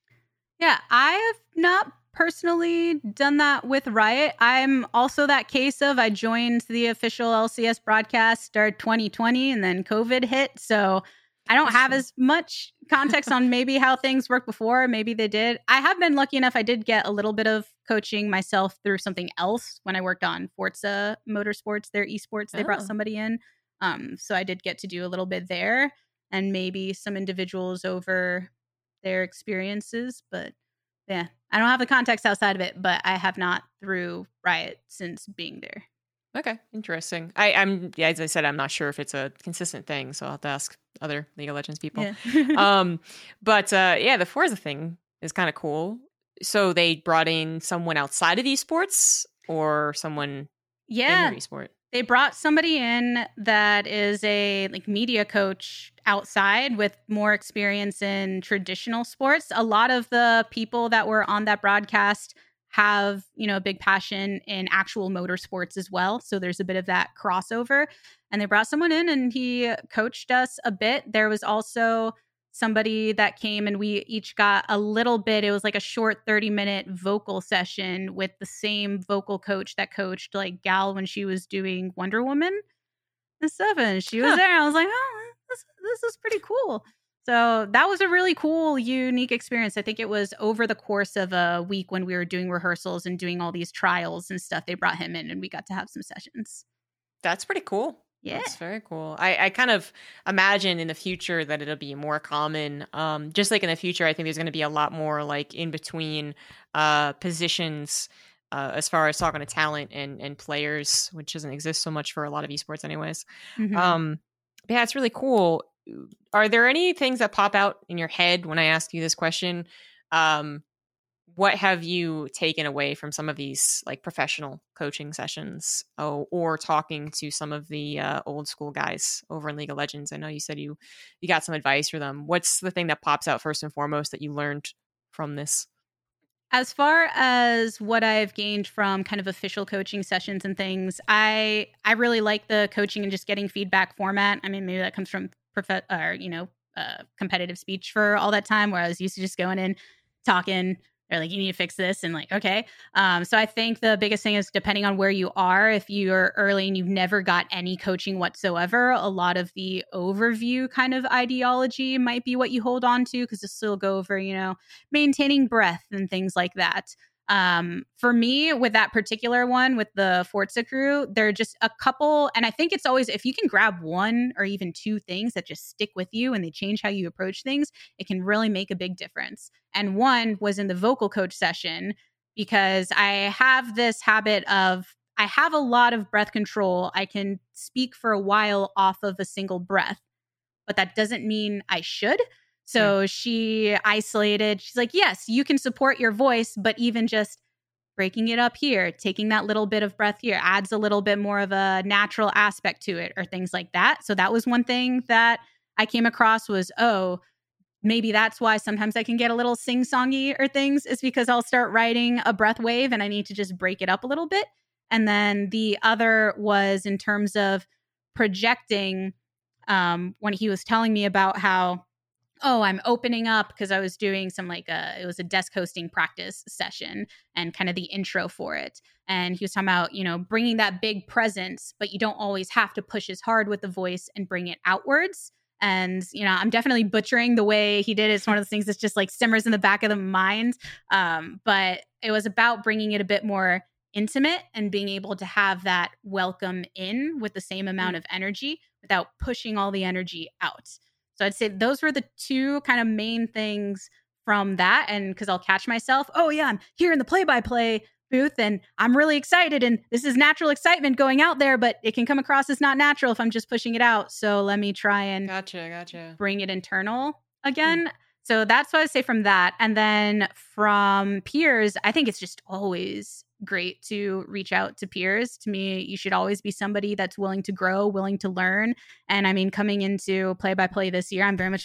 Yeah, I have not personally done that with Riot. I'm also that case of I joined the official L C S broadcast start twenty twenty and then COVID hit. So I don't have as much context on maybe how things worked before. Maybe they did. I have been lucky enough. I did get a little bit of coaching myself through something else when I worked on Forza Motorsports, their esports. They oh. brought somebody in. Um, so I did get to do a little bit there and maybe some individuals over their experiences. But yeah, I don't have the context outside of it, but I have not through Riot since being there. Okay, interesting. I, I'm yeah, as I said, I'm not sure if it's a consistent thing, so I'll have to ask other League of Legends people. Yeah. um, but uh, yeah, the Forza thing is kind of cool. So they brought in someone outside of esports or someone yeah. in their esport? They brought somebody in that is a like media coach outside with more experience in traditional sports. A lot of the people that were on that broadcast have, you know, a big passion in actual motorsports as well. So there's a bit of that crossover. And they brought someone in and he coached us a bit. There was also somebody that came and we each got a little bit. It was like a short thirty minute vocal session with the same vocal coach that coached like Gal when she was doing Wonder Woman and stuff. And she was huh. there. I was like, oh, this, this is pretty cool. So that was a really cool, unique experience. I think it was over the course of a week when we were doing rehearsals and doing all these trials and stuff. They brought him in and we got to have some sessions. That's pretty cool. Yeah. That's very cool. I, I kind of imagine in the future that it'll be more common. Um, just like in the future, I think there's going to be a lot more like in between uh, positions uh, as far as talking to talent and, and players, which doesn't exist so much for a lot of esports anyways. Mm-hmm. Um, yeah, it's really cool. Are there any things that pop out in your head when I ask you this question? Um, what have you taken away from some of these like professional coaching sessions oh, or talking to some of the uh, old school guys over in League of Legends? I know you said you, you got some advice for them. What's the thing that pops out first and foremost that you learned from this? As far as what I've gained from kind of official coaching sessions and things, I I really like the coaching and just getting feedback format. I mean, maybe that comes from prof- or, you know, uh, competitive speech for all that time where I was used to just going in, talking, or like, you need to fix this. And like, okay. Um, so I think the biggest thing is depending on where you are, if you're early and you've never got any coaching whatsoever, a lot of the overview kind of ideology might be what you hold on to because this will go over, you know, maintaining breath and things like that. Um, for me, with that particular one, with the Forza crew, there are just a couple, and I think it's always, if you can grab one or even two things that just stick with you and they change how you approach things, it can really make a big difference. And one was in the vocal coach session, because I have this habit of, I have a lot of breath control. I can speak for a while off of a single breath, but that doesn't mean I should. So yeah. She isolated, she's like, yes, you can support your voice, but even just breaking it up here, taking that little bit of breath here adds a little bit more of a natural aspect to it or things like that. So that was one thing that I came across was, oh, maybe that's why sometimes I can get a little sing-songy or things is because I'll start writing a breath wave and I need to just break it up a little bit. And then the other was in terms of projecting um, when he was telling me about how, oh, I'm opening up because I was doing some like a, it was a desk hosting practice session and kind of the intro for it. And he was talking about, you know, bringing that big presence, but you don't always have to push as hard with the voice and bring it outwards. And, you know, I'm definitely butchering the way he did it. It's one of those things that's just like simmers in the back of the mind. Um, but it was about bringing it a bit more intimate and being able to have that welcome in with the same amount of energy without pushing all the energy out. So I'd say those were the two kind of main things from that. And because I'll catch myself, oh yeah, I'm here in the play-by-play booth and I'm really excited and this is natural excitement going out there, but it can come across as not natural if I'm just pushing it out. So let me try and gotcha, gotcha. bring it internal again. Mm. So that's what I'd say from that. And then from peers, I think it's just always great to reach out to peers. To me, you should always be somebody that's willing to grow, willing to learn. And I mean, coming into play-by-play this year, I'm very much, I'm like,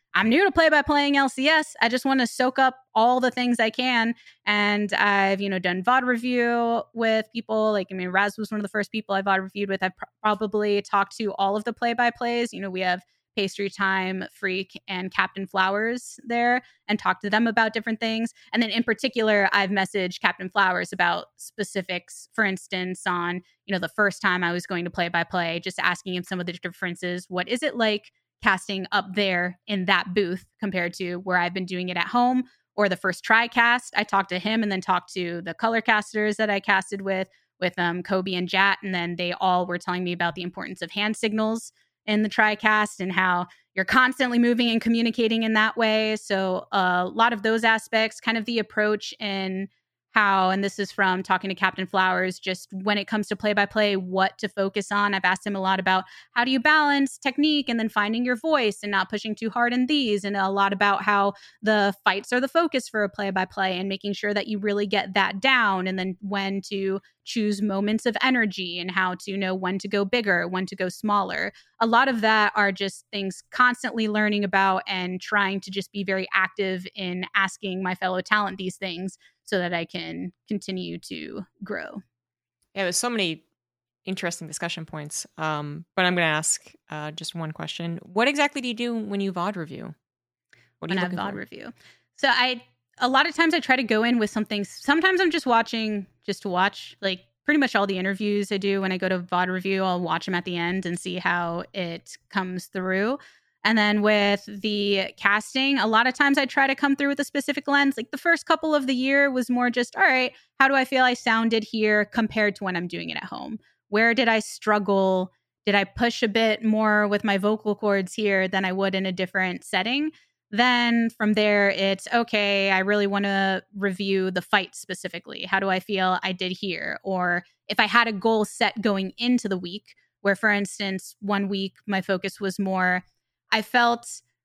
I'm new to play by playing L C S. I just want to soak up all the things I can. And I've, you know, done V O D review with people. Like, I mean, Raz was one of the first people I V O D reviewed with. I've pr- probably talked to all of the play-by-plays. You know, we have Pastry Time, Freak, and Captain Flowers there, and talked to them about different things. And then in particular, I've messaged Captain Flowers about specifics, for instance, on, you know, the first time I was going to play-by-play, just asking him some of the differences. What is it like casting up there in that booth compared to where I've been doing it at home? Or the first TriCast, I talked to him and then talked to the color casters that I casted with, with um, Kobe and Jat. And then they all were telling me about the importance of hand signals in the TriCast and how you're constantly moving and communicating in that way. So uh, a lot of those aspects, kind of the approach in how, and this is from talking to Captain Flowers, just when it comes to play-by-play, what to focus on. I've asked him a lot about how do you balance technique and then finding your voice and not pushing too hard in these, and a lot about how the fights are the focus for a play-by-play and making sure that you really get that down, and then when to choose moments of energy and how to know when to go bigger, when to go smaller. A lot of that are just things constantly learning about and trying to just be very active in asking my fellow talent these things so that I can continue to grow. Yeah, there's so many interesting discussion points. Um, but I'm going to ask uh, just one question. What exactly do you do when you V O D review? What are when you I looking V O D for? review. So I, a lot of times I try to go in with something. Sometimes I'm just watching just to watch, like pretty much all the interviews I do when I go to V O D review, I'll watch them at the end and see how it comes through. And then with the casting, a lot of times I try to come through with a specific lens. Like the first couple of the year was more just, all right, how do I feel I sounded here compared to when I'm doing it at home? Where did I struggle? Did I push a bit more with my vocal cords here than I would in a different setting? Then from there, it's okay, I really want to review the fight specifically. How do I feel I did here? Or if I had a goal set going into the week, where, for instance, one week my focus was more, I felt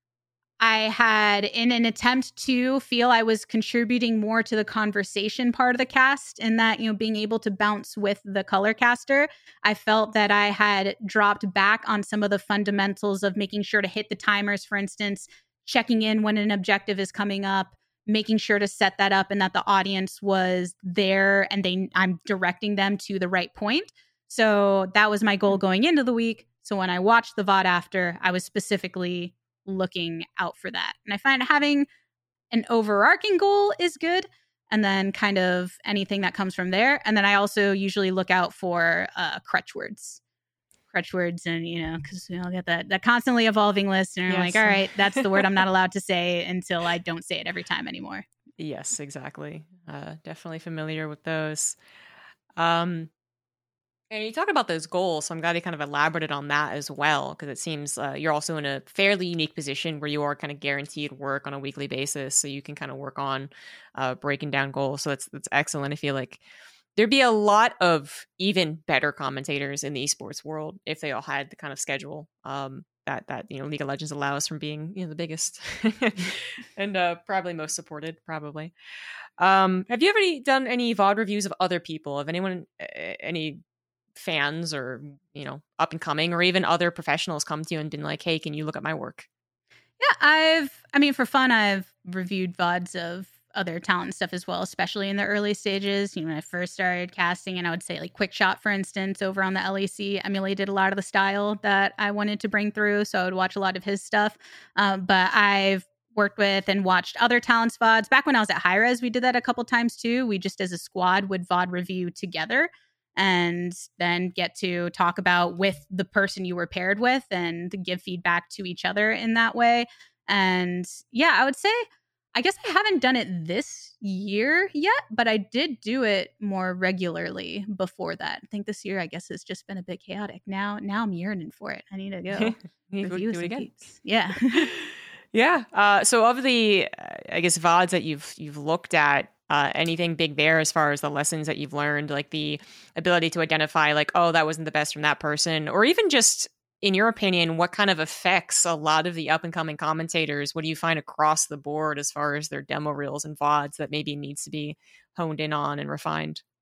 I had, in an attempt to feel I was contributing more to the conversation part of the cast, and that, you know, being able to bounce with the color caster, I felt that I had dropped back on some of the fundamentals of making sure to hit the timers, for instance, checking in when an objective is coming up, making sure to set that up and that the audience was there and they I'm directing them to the right point. So that was my goal going into the week. So when I watched the V O D after, I was specifically looking out for that. And I find having an overarching goal is good. And then kind of anything that comes from there. And then I also usually look out for uh, crutch words. Crutch words, and, you know, because you know, I'll get that, that constantly evolving list. And I'm Yes. like, all right, that's the word I'm not allowed to say until I don't say it every time anymore. Yes, exactly. Uh, definitely familiar with those. Um, and you talk about those goals, so I'm glad you kind of elaborated on that as well, because it seems uh, you're also in a fairly unique position where you are kind of guaranteed work on a weekly basis, so you can kind of work on uh, breaking down goals. So that's that's excellent. I feel like there'd be a lot of even better commentators in the esports world if they all had the kind of schedule um, that that you know League of Legends allows from being you know the biggest and uh, probably most supported. Probably. Um, have you ever done any V O D reviews of other people? Of anyone, uh, any fans or you know up and coming, or even other professionals come to you and been like, "Hey, can you look at my work?" Yeah, I've, I mean, for fun, I've reviewed V O Ds of other talent stuff as well, especially in the early stages. You know, when I first started casting, and I would say like Quick Shot, for instance, over on the L E C, emulated a lot of the style that I wanted to bring through. So I would watch a lot of his stuff. Um, but I've worked with and watched other talents' V O Ds. Back when I was at Hi-Rez, we did that a couple times too. We just as a squad would V O D review together and then get to talk about with the person you were paired with and give feedback to each other in that way. And yeah, I would say, I guess I haven't done it this year yet, but I did do it more regularly before that. I think this year, I guess, has just been a bit chaotic. Now, now I'm yearning for it. I need to go You review do it some again. peeps. Yeah. Yeah. Uh, so of the, uh, I guess, V O Ds that you've you've looked at, uh, anything big there as far as the lessons that you've learned, like the ability to identify, like, oh, that wasn't the best from that person, or even just, in your opinion, what kind of affects a lot of the up and coming commentators? What do you find across the board as far as their demo reels and V O Ds that maybe needs to be honed in on and refined?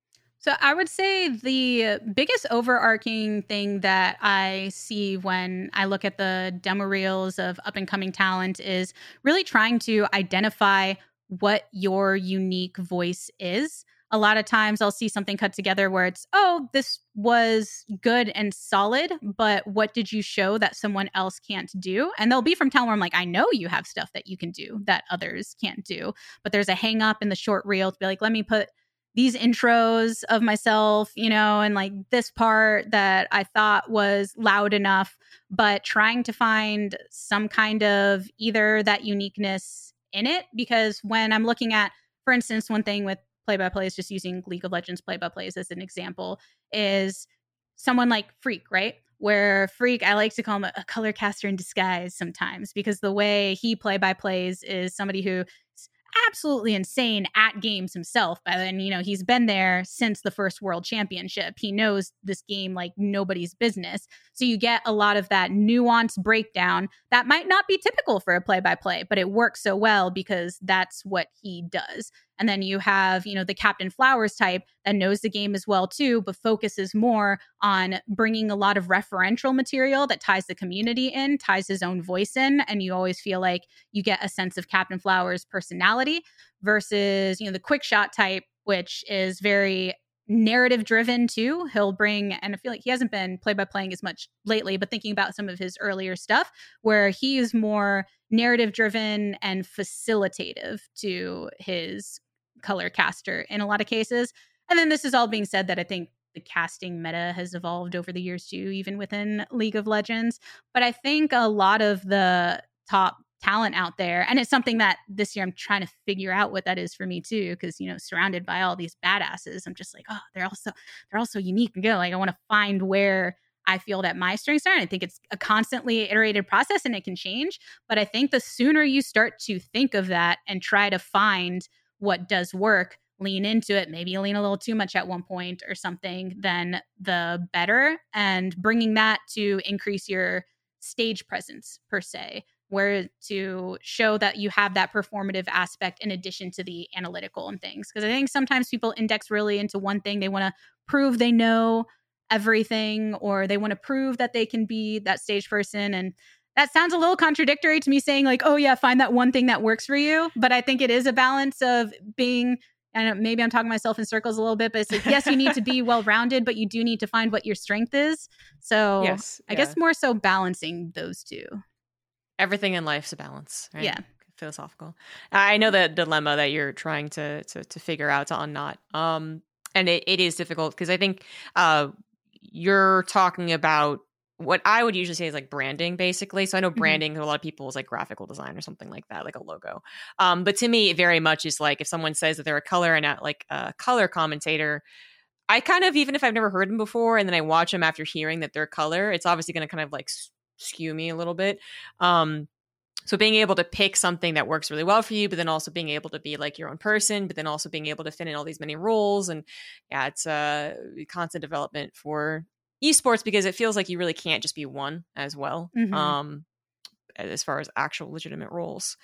So I would say the biggest overarching thing that I see when I look at the demo reels of up and coming talent is really trying to identify what your unique voice is. A lot of times I'll see something cut together where it's, oh, this was good and solid, but what did you show that someone else can't do? And they'll be from talent where I'm like, I know you have stuff that you can do that others can't do, but there's a hang up in the short reel to be like, let me put these intros of myself, you know, and like this part that I thought was loud enough, but trying to find some kind of either that uniqueness in it. Because when I'm looking at, for instance, one thing with play by plays, just using League of Legends play by plays as an example, is someone like Freak, right? Where Freak, I like to call him a color caster in disguise sometimes, because the way he play by plays is somebody who absolutely insane at games himself. And, you know, he's been there since the first world championship. He knows this game like nobody's business. So you get a lot of that nuanced breakdown that might not be typical for a play-by-play, but it works so well because that's what he does. And then you have, you know, the Captain Flowers type that knows the game as well too, but focuses more on bringing a lot of referential material that ties the community in, ties his own voice in. And you always feel like you get a sense of Captain Flowers' personality versus, you know, the quick shot type, which is very narrative driven too. He'll bring, and I feel like he hasn't been play by playing as much lately, but thinking about some of his earlier stuff where he is more narrative driven and facilitative to his color caster in a lot of cases. And then this is all being said that I think the casting meta has evolved over the years too, even within League of Legends. But I think a lot of the top talent out there, and it's something that this year I'm trying to figure out what that is for me too, because, you know, surrounded by all these badasses, I'm just like, oh, they're also they're also unique and good. Like I want to find where I feel that my strengths are. And I think it's a constantly iterated process and it can change. But I think the sooner you start to think of that and try to find what does work, lean into it, maybe lean a little too much at one point or something, then the better. And bringing that to increase your stage presence per se, where to show that you have that performative aspect in addition to the analytical and things. Because I think sometimes people index really into one thing. They want to prove they know everything, or they want to prove that they can be that stage person. And that sounds a little contradictory to me saying like, oh yeah, find that one thing that works for you. But I think it is a balance of being, and maybe I'm talking myself in circles a little bit, but it's like, yes, you need to be well-rounded, but you do need to find what your strength is. So yes, I yeah. guess more so balancing those two. Everything in life's a balance, right? Yeah. Philosophical. I know the dilemma that you're trying to to, to figure out, to unknot. Um, and it, it is difficult because I think uh, you're talking about what I would usually say is like branding, basically. So I know branding mm-hmm. to a lot of people is like graphical design or something like that, like a logo. Um, but to me, it very much is like if someone says that they're a color and not like a color commentator, I kind of, even if I've never heard them before and then I watch them after hearing that they're color, it's obviously going to kind of like skew me a little bit. Um, so being able to pick something that works really well for you, but then also being able to be like your own person, but then also being able to fit in all these many roles. And yeah, it's a constant development for esports because it feels like you really can't just be one as well. Mm-hmm. Um, as far as actual legitimate roles.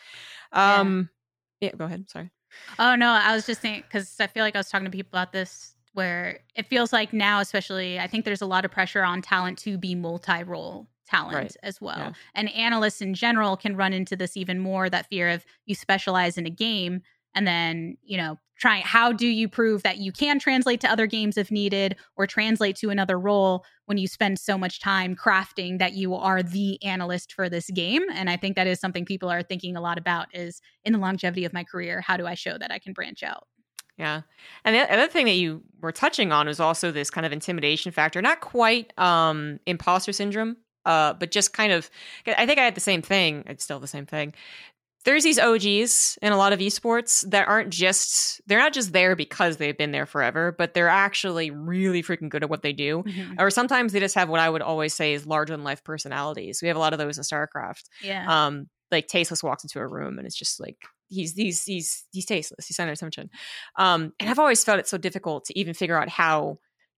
Um, yeah. yeah, go ahead. Sorry. Oh no, I was just saying, because I feel like I was talking to people about this where it feels like now, especially, I think there's a lot of pressure on talent to be multi-role talent right. as well. Yeah. And analysts in general can run into this even more, that fear of you specialize in a game and then, you know, trying, how do you prove that you can translate to other games if needed or translate to another role when you spend so much time crafting that you are the analyst for this game? And I think that is something people are thinking a lot about is in the longevity of my career, how do I show that I can branch out? Yeah. And the other thing that you were touching on was also this kind of intimidation factor, not quite um, imposter syndrome, uh, but just kind of, I think I had the same thing. It's still the same thing. There's these O Gs in a lot of esports that aren't just, they're not just there because they've been there forever, but they're actually really freaking good at what they do. Mm-hmm. Or sometimes they just have what I would always say is larger than life personalities. We have a lot of those in StarCraft. Yeah. Um, like Tasteless walks into a room and it's just like, he's, he's, he's, he's tasteless. He's center attention. Um, and I've always felt it so difficult to even figure out how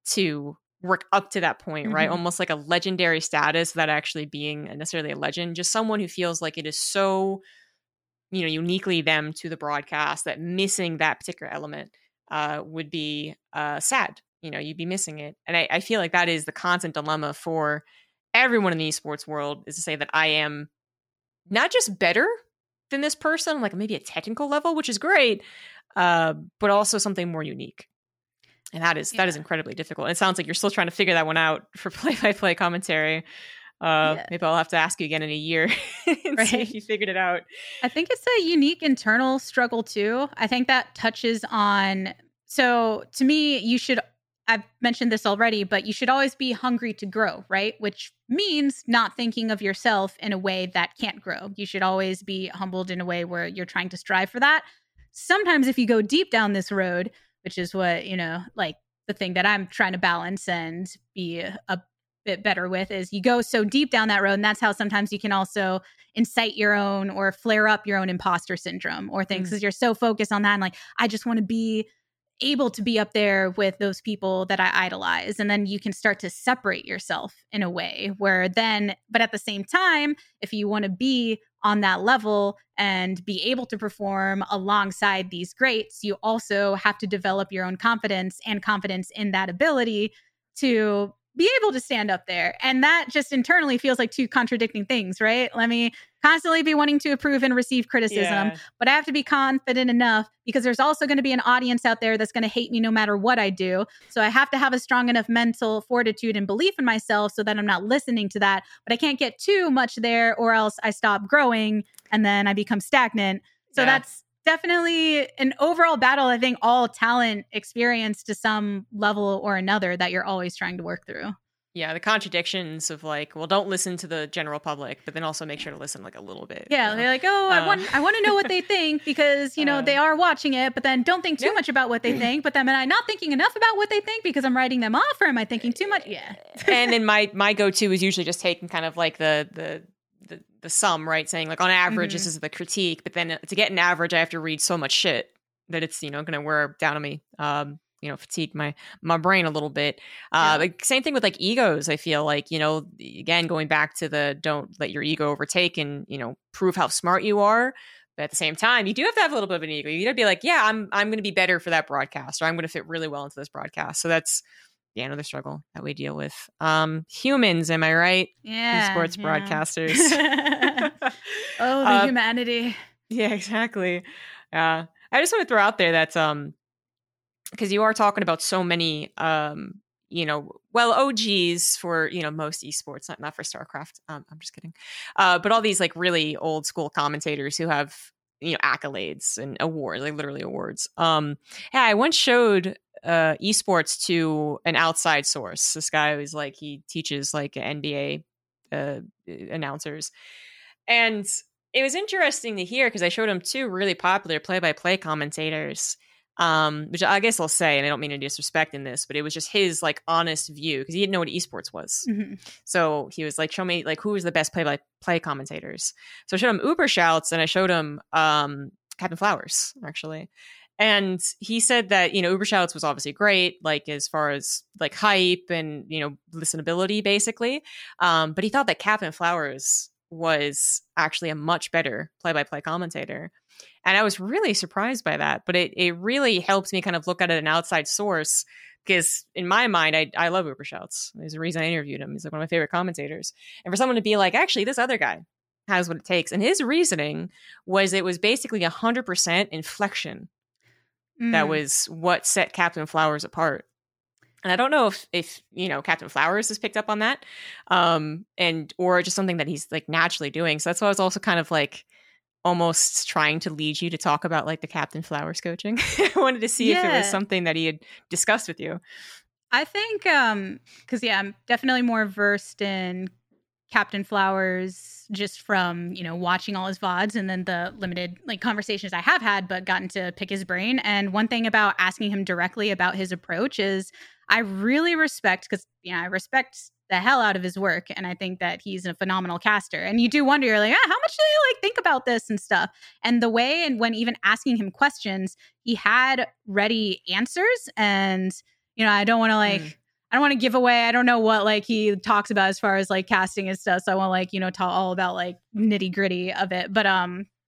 to work up to that point, mm-hmm. right? Almost like a legendary status without actually being necessarily a legend, just someone who feels like it is so, you know, uniquely them to the broadcast that missing that particular element uh, would be uh, sad you know, you'd be missing it. And I, I feel like that is the constant dilemma for everyone in the esports world, is to say that I am not just better than this person, like maybe a technical level, which is great, uh, but also something more unique. And that is, yeah. that is incredibly difficult. And it sounds like you're still trying to figure that one out for play-by-play commentary. Uh, yeah. Maybe I'll have to ask you again in a year and right. see if you figured it out. I think it's a unique internal struggle too. I think that touches on, so to me, you should, I've mentioned this already, but you should always be hungry to grow, right? Which means not thinking of yourself in a way that can't grow. You should always be humbled in a way where you're trying to strive for that. Sometimes if you go deep down this road, which is what, you know, like the thing that I'm trying to balance and be a, a bit better with, is you go so deep down that road. And that's how sometimes you can also incite your own or flare up your own imposter syndrome or things, because mm. you're so focused on that. And like, I just want to be able to be up there with those people that I idolize. And then you can start to separate yourself in a way where then, but at the same time, if you want to be on that level and be able to perform alongside these greats, you also have to develop your own confidence and confidence in that ability to be able to stand up there. And that just internally feels like two contradicting things, right? Let me constantly be wanting to approve and receive criticism, yeah. but I have to be confident enough because there's also going to be an audience out there that's going to hate me no matter what I do. So I have to have a strong enough mental fortitude and belief in myself so that I'm not listening to that, but I can't get too much there or else I stop growing and then I become stagnant. So yeah. that's definitely an overall battle. I think all talent experience to some level or another that you're always trying to work through. Yeah, the contradictions of like, well, don't listen to the general public, but then also make sure to listen like a little bit. Yeah, you know? They're like, oh, I uh, want, I want to know what they think because you know uh, they are watching it, but then don't think too yeah. much about what they think. But then, am I not thinking enough about what they think because I'm writing them off, or am I thinking too much? Yeah. And then my my go to is usually just taking kind of like the the. The, the sum, right? Saying like on average, mm-hmm. this is the critique, but then to get an average, I have to read so much shit that it's, you know, going to wear down on me, um, you know, fatigue my, my brain a little bit. Uh, yeah. Like, same thing with like egos. I feel like, you know, again, going back to the, don't let your ego overtake and, you know, prove how smart you are. But at the same time, you do have to have a little bit of an ego. You got to be like, yeah, I'm, I'm going to be better for that broadcast, or I'm going to fit really well into this broadcast. So that's, yeah, another struggle that we deal with. Um, humans, am I right? Yeah. Sports yeah. broadcasters. Oh, the uh, humanity. Yeah, exactly. Uh, I just want to throw out there that, um, because you are talking about so many, um, you know, well, O Gs for, you know, most esports, not, not for StarCraft. Um, I'm just kidding. Uh, but all these like really old school commentators who have, you know, accolades and awards, like literally awards. Um, yeah, I once showed uh esports to an outside source. This guy was like, he teaches like N B A uh announcers, and it was interesting to hear because I showed him two really popular play-by-play commentators, um which I guess I'll say, and I don't mean to disrespect in this, but it was just his like honest view because he didn't know what esports was. Mm-hmm. So he was like, show me like who was the best play-by-play commentators. So I showed him Ubershouts and I showed him um Captain Flowers, actually. And he said that, you know, Ubershouts was obviously great, like as far as like hype and, you know, listenability, basically. Um, but he thought that Captain Flowers was actually a much better play-by-play commentator. And I was really surprised by that. But it, it really helps me kind of look at it an outside source because in my mind, I, I love Ubershouts. There's a reason I interviewed him. He's like one of my favorite commentators. And for someone to be like, actually, this other guy has what it takes. And his reasoning was it was basically one hundred percent inflection. That was what set Captain Flowers apart. And I don't know if, if you know, Captain Flowers has picked up on that, um, and or just something that he's like naturally doing. So that's why I was also kind of like almost trying to lead you to talk about like the Captain Flowers coaching. I wanted to see yeah. if it was something that he had discussed with you. I think, um, because yeah, I'm definitely more versed in Captain Flowers just from, you know, watching all his V O Ds and then the limited like conversations I have had, but gotten to pick his brain. And one thing about asking him directly about his approach is I really respect, because, you know, I respect the hell out of his work. And I think that he's a phenomenal caster. And you do wonder, you're like, ah, how much do they like think about this and stuff? And the way, and when even asking him questions, he had ready answers. And, you know, I don't want to like, mm. I don't want to give away. I don't know what like he talks about as far as like casting and stuff. So I won't like, you know, talk all about like nitty gritty of it. But um,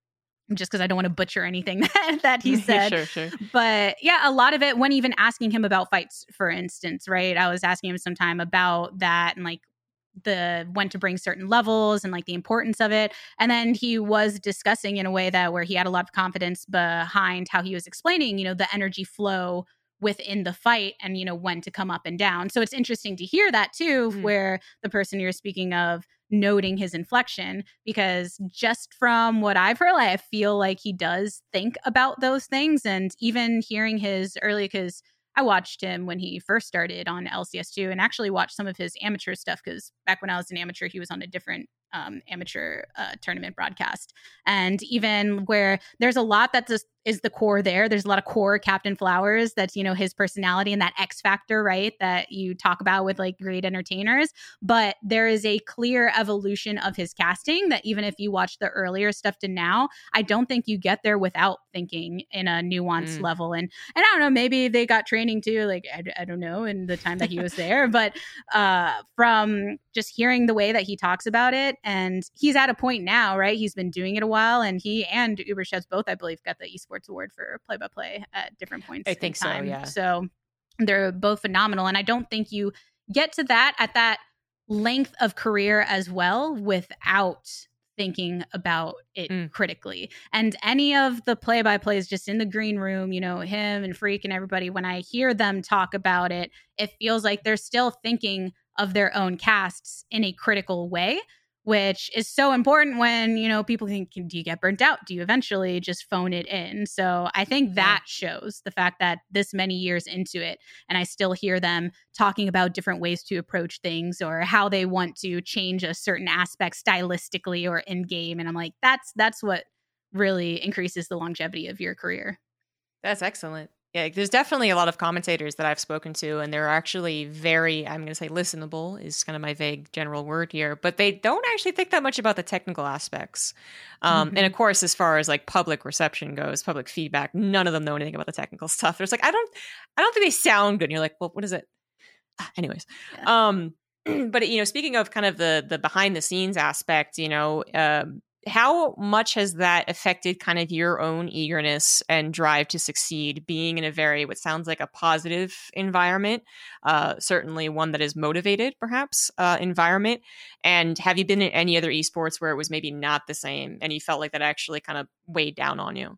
just because I don't want to butcher anything that, that he said. Sure, sure. But yeah, a lot of it, when even asking him about fights, for instance, right? I was asking him sometime about that and like the when to bring certain levels and like the importance of it. And then he was discussing in a way that where he had a lot of confidence behind how he was explaining, you know, the energy flow within the fight and, you know, when to come up and down. So it's interesting to hear that too, mm. where the person you're speaking of noting his inflection, because just from what I've heard, I feel like he does think about those things. And even hearing his early, because I watched him when he first started on L C S two and actually watched some of his amateur stuff, because back when I was an amateur, he was on a different um, amateur uh, tournament broadcast. And even where there's a lot that just is the core there, there's a lot of core Captain Flowers that's, you know, his personality and that X factor, right, that you talk about with like great entertainers. But there is a clear evolution of his casting that even if you watch the earlier stuff to now, I don't think you get there without thinking in a nuanced mm. level. And and I don't know, maybe they got training too, like I, I don't know, in the time that he was there. But uh, from just hearing the way that he talks about it, and he's at a point now, right? He's been doing it a while, and he and Uber Chefs both, I believe, got the esports award for play-by-play at different points. I think in time. so, yeah. So they're both phenomenal, and I don't think you get to that at that length of career as well without thinking about it mm. critically. And any of the play-by-plays just in the green room, you know, him and Freak and everybody, when I hear them talk about it, it feels like they're still thinking of their own casts in a critical way, which is so important when, you know, people think, do you get burnt out? Do you eventually just phone it in? So I think that shows the fact that this many years into it, and I still hear them talking about different ways to approach things or how they want to change a certain aspect stylistically or in game. And I'm like, that's that's what really increases the longevity of your career. That's excellent. Yeah, there's definitely a lot of commentators that I've spoken to, and they're actually very, I'm going to say listenable is kind of my vague general word here, but they don't actually think that much about the technical aspects. Um, mm-hmm. And of course, as far as like public reception goes, public feedback, none of them know anything about the technical stuff. There's like, I don't, I don't think they sound good. And you're like, well, what is it? Anyways. Yeah. Um, but, you know, speaking of kind of the, the behind the scenes aspect, you know, um, how much has that affected kind of your own eagerness and drive to succeed, being in a very, what sounds like a positive environment, uh, certainly one that is motivated, perhaps, uh, environment? And have you been in any other esports where it was maybe not the same and you felt like that actually kind of weighed down on you?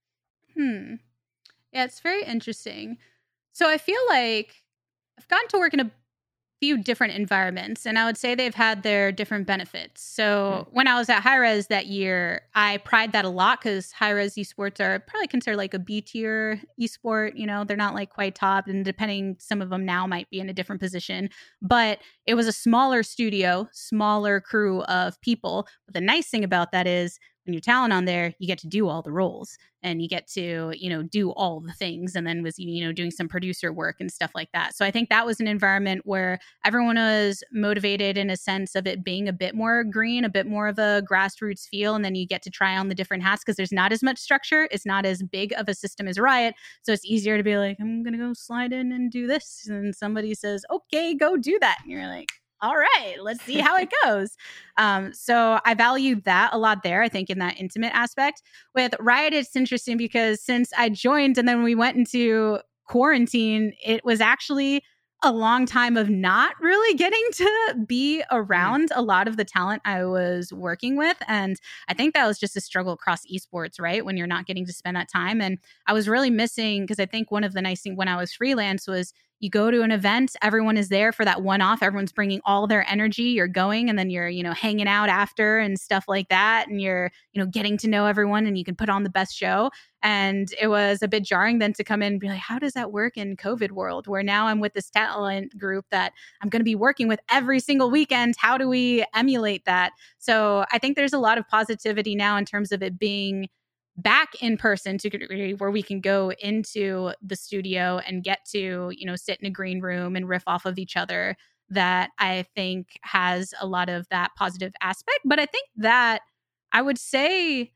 Hmm. Yeah, it's very interesting. So I feel like I've gotten to work in a few different environments, and I would say they've had their different benefits. So mm. when I was at Hi-Rez that year, I pride that a lot because Hi-Rez esports are probably considered like a B tier esport. You know, they're not like quite top, and depending, some of them now might be in a different position. But it was a smaller studio, smaller crew of people. But the nice thing about that is, when you're talent on there, you get to do all the roles and you get to, you know, do all the things, and then was, you know, doing some producer work and stuff like that. So I think that was an environment where everyone was motivated in a sense of it being a bit more green, a bit more of a grassroots feel. And then you get to try on the different hats because there's not as much structure. It's not as big of a system as Riot. So it's easier to be like, I'm going to go slide in and do this. And somebody says, okay, go do that. And you're like, all right, let's see how it goes. Um, so I valued that a lot there, I think, in that intimate aspect. With Riot, it's interesting because since I joined and then we went into quarantine, it was actually a long time of not really getting to be around mm. a lot of the talent I was working with. And I think that was just a struggle across esports, right? When you're not getting to spend that time. And I was really missing, because I think one of the nice things when I was freelance was you go to an event, everyone is there for that one off. Everyone's bringing all their energy. You're going and then you're, you know, hanging out after and stuff like that. And you're, you know, getting to know everyone and you can put on the best show. And it was a bit jarring then to come in and be like, how does that work in COVID world? Where now I'm with this talent group that I'm going to be working with every single weekend. How do we emulate that? So I think there's a lot of positivity now in terms of it being back in person to a degree where we can go into the studio and get to, you know, sit in a green room and riff off of each other, that I think has a lot of that positive aspect. But I think that I would say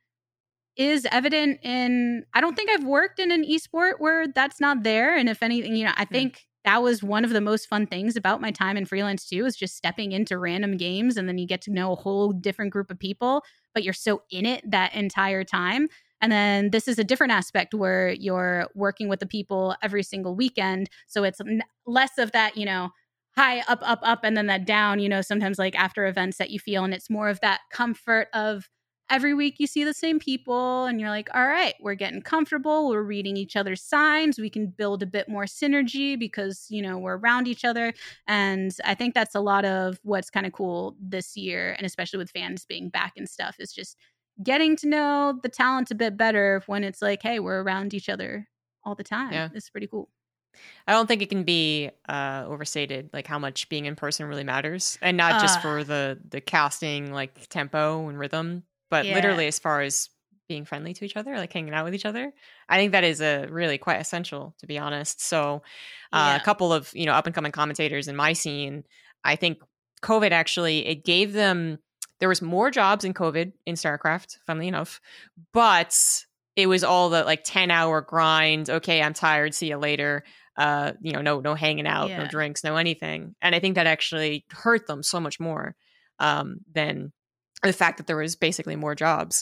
is evident in, I don't think I've worked in an esport where that's not there. And if anything, you know, I think mm. that was one of the most fun things about my time in freelance too, is just stepping into random games and then you get to know a whole different group of people. but you're so in it that entire time. And then this is a different aspect where you're working with the people every single weekend. So it's n- less of that, you know, high, up, up, up, and then that down, you know, sometimes like after events that you feel. And it's more of that comfort of every week you see the same people and you're like, all right, we're getting comfortable. We're reading each other's signs. We can build a bit more synergy because, you know, we're around each other. And I think that's a lot of what's kind of cool this year. And especially with fans being back and stuff, is just getting to know the talent a bit better when it's like, hey, we're around each other all the time. Yeah. It's pretty cool. I don't think it can be uh, overstated, like how much being in person really matters, and not just Uh, for the the casting, like tempo and rhythm, but Yeah. literally as far as being friendly to each other, like hanging out with each other. I think that is a really quite essential, to be honest. So, uh, Yeah. a couple of you know up and coming commentators in my scene, I think COVID actually it gave them there was more jobs in COVID in StarCraft, funnily enough, but it was all the like ten hour grind. Okay, I'm tired. See you later. Uh, you know, no, no hanging out, no Yeah. drinks, no anything. And I think that actually hurt them so much more um, than the fact that there was basically more jobs.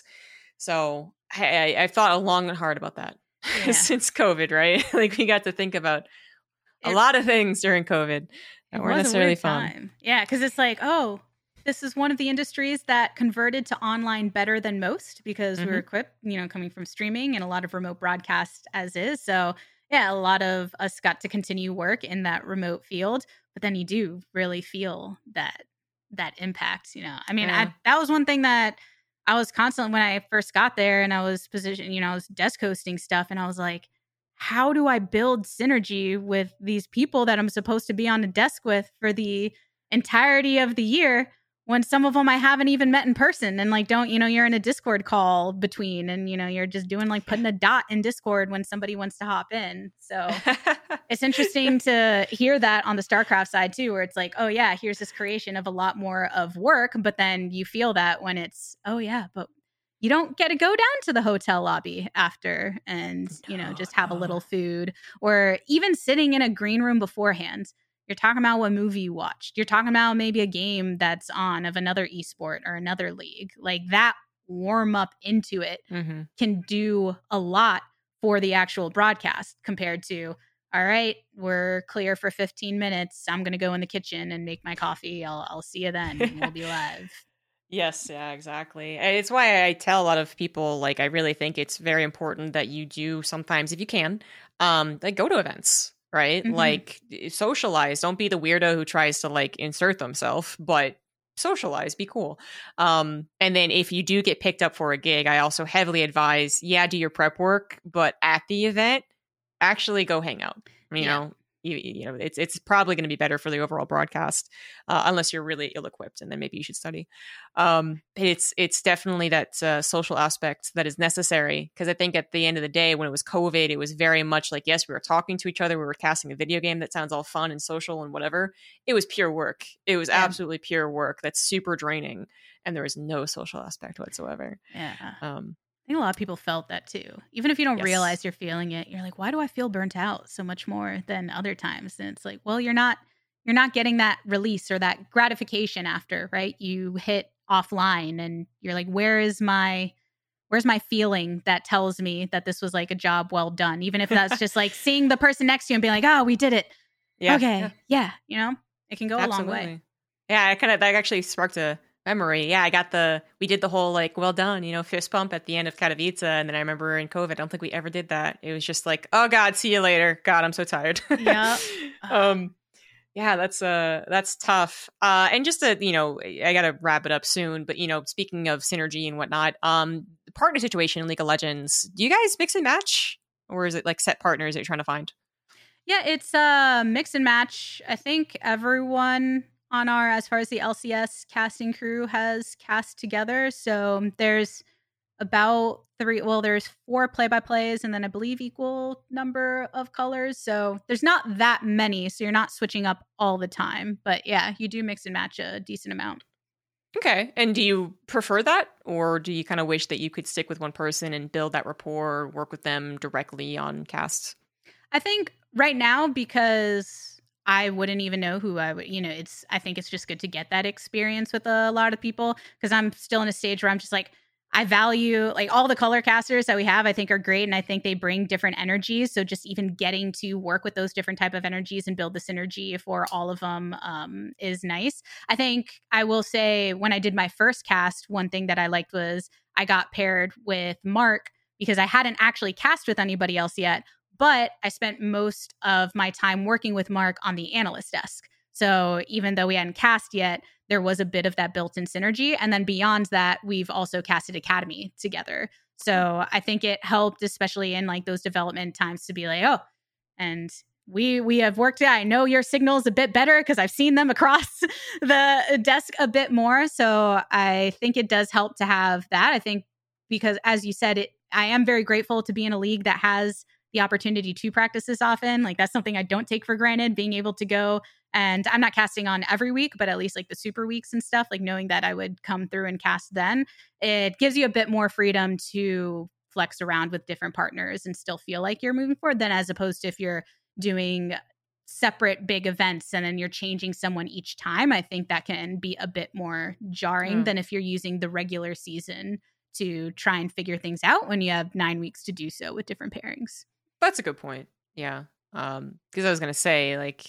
So I, I, I've thought long and hard about that Yeah. since COVID, right? Like we got to think about a It- lot of things during COVID that It weren't was a necessarily weird fun. time. Yeah, because it's like, oh, this is one of the industries that converted to online better than most because we were Mhm. equipped, you know, coming from streaming and a lot of remote broadcast as is. So yeah, a lot of us got to continue work in that remote field, but then you do really feel that that impact. You know, I mean, Yeah. I, that was one thing that I was constantly when I first got there and I was positioned, you know, I was desk hosting stuff, and I was like, how do I build synergy with these people that I'm supposed to be on a desk with for the entirety of the year when some of them I haven't even met in person and like don't, you know, you're in a Discord call between and, you know, you're just doing like putting a dot in Discord when somebody wants to hop in. So it's interesting to hear that on the StarCraft side too, where it's like, oh yeah, here's this creation of a lot more of work. But then you feel that when it's, oh yeah, but you don't get to go down to the hotel lobby after and, you know, No, just have a no. little food or even sitting in a green room beforehand. You're talking about what movie you watched. You're talking about maybe a game that's on of another esport or another league. Like that warm up into it Mhm. can do a lot for the actual broadcast compared to, all right, we're clear for fifteen minutes. I'm going to go in the kitchen and make my coffee. I'll, I'll see you then. And we'll be live. Yes, yeah, exactly. And it's why I tell a lot of people, like, I really think it's very important that you do sometimes, if you can, um, like go to events, right? Mhm. Like socialize. Don't be the weirdo who tries to like insert themselves, but socialize, be cool. Um, and then if you do get picked up for a gig, I also heavily advise, yeah, do your prep work, but at the event, actually go hang out. You Yeah. know, you, you know, it's it's probably going to be better for the overall broadcast, uh, unless you're really ill equipped, and then maybe you should study. Um, it's it's definitely that uh, social aspect that is necessary, because I think at the end of the day, when it was COVID, it was very much like, yes, we were talking to each other, we were casting a video game that sounds all fun and social and whatever. It was pure work. It was Yeah. absolutely pure work. That's super draining, and there was no social aspect whatsoever. Yeah. Um, I think a lot of people felt that too. Even if you don't Yes. realize you're feeling it, you're like, why do I feel burnt out so much more than other times? And it's like, well, you're not you're not getting that release or that gratification after, right? You hit offline and you're like, where is my where's my feeling that tells me that this was like a job well done? Even if that's just like seeing the person next to you and being like, oh, we did it. yeah, okay. yeah. Yeah. You know, it can go a long way. Absolutely. Yeah, I kind of that actually sparked a memory. Yeah, I got the we did the whole like well done, you know, fist bump at the end of Katowice, and then I remember in COVID, I don't think we ever did that. It was just like, oh God, see you later. God, I'm so tired. Yep. um, yeah, that's uh that's tough. Uh, and just to you know, I gotta wrap it up soon. But you know, speaking of synergy and whatnot, um, the partner situation in League of Legends. Do you guys mix and match, or is it like set partners that you're trying to find? Yeah, it's a mix and match. I think everyone on our, as far as the L C S casting crew, has cast together. So there's about three, well, there's four play by plays and then I believe equal number of colors. So there's not that many. So you're not switching up all the time. But yeah, you do mix and match a decent amount. Okay. And do you prefer that? Or do you kind of wish that you could stick with one person and build that rapport, work with them directly on casts? I think right now, because I wouldn't even know who I would, you know, it's, I think it's just good to get that experience with a lot of people because I'm still in a stage where I'm just like, I value like all the color casters that we have, I think are great. And I think they bring different energies. So just even getting to work with those different type of energies and build the synergy for all of them um, is nice. I think I will say when I did my first cast, one thing that I liked was I got paired with Mark because I hadn't actually cast with anybody else yet, but I spent most of my time working with Mark on the analyst desk. So even though we hadn't cast yet, there was a bit of that built-in synergy. And then beyond that, we've also casted Academy together. So I think it helped, especially in like those development times, to be like, oh, and we we have worked out. I know your signals a bit better because I've seen them across the desk a bit more. So I think it does help to have that. I think because as you said, it, I am very grateful to be in a league that has the opportunity to practice this often. Like that's something I don't take for granted, being able to go. And I'm not casting on every week, but at least like the super weeks and stuff, like knowing that I would come through and cast then, it gives you a bit more freedom to flex around with different partners and still feel like you're moving forward than as opposed to if you're doing separate big events and then you're changing someone each time. I think that can be a bit more jarring mm. than if you're using the regular season to try and figure things out when you have nine weeks to do so with different pairings. That's a good point. Yeah. Um, because I was going to say, like,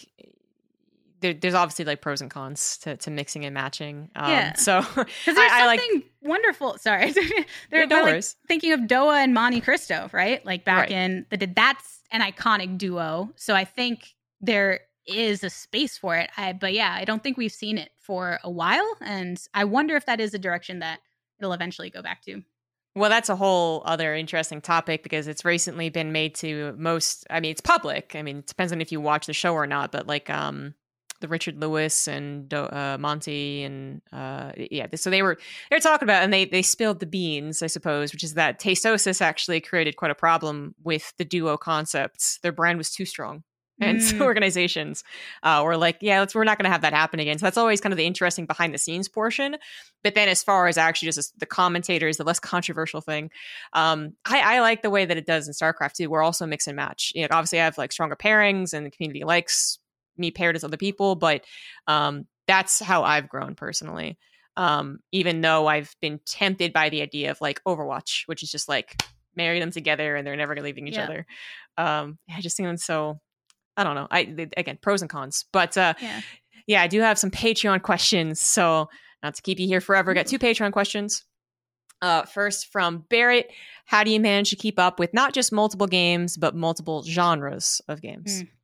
there, there's obviously like pros and cons to, to mixing and matching. Um, yeah. So because there's I, something I like, wonderful. Sorry. They're yeah, like thinking of Doa and Monte Cristo, right? Like back right. in the, that's an iconic duo. So I think there is a space for it. I, but yeah, I don't think we've seen it for a while. And I wonder if that is a direction that it'll eventually go back to. Well, that's a whole other interesting topic because it's recently been made to most, I mean, it's public. I mean, it depends on if you watch the show or not, but like um, the Richard Lewis and uh, Monty and uh, yeah. So they were, they were talking about, and they, they spilled the beans, I suppose, which is that Tastosis actually created quite a problem with the duo concepts. Their brand was too strong. And mm. so organizations uh, were like, yeah, let's, we're not going to have that happen again. So that's always kind of the interesting behind the scenes portion. But then as far as actually just the commentators, the less controversial thing, um, I, I like the way that it does in StarCraft too. We're also mix and match. You know, obviously I have like stronger pairings and the community likes me paired as other people, but um, that's how I've grown personally. Um, even though I've been tempted by the idea of like Overwatch, which is just like marry them together and they're never leaving each yeah. other. Um, I just think it's so... I don't know. I again, pros and cons, but uh, yeah. yeah, I do have some Patreon questions. So not to keep you here forever, I got two Patreon questions. Uh, first from Barrett, how do you manage to keep up with not just multiple games, but multiple genres of games? Mm.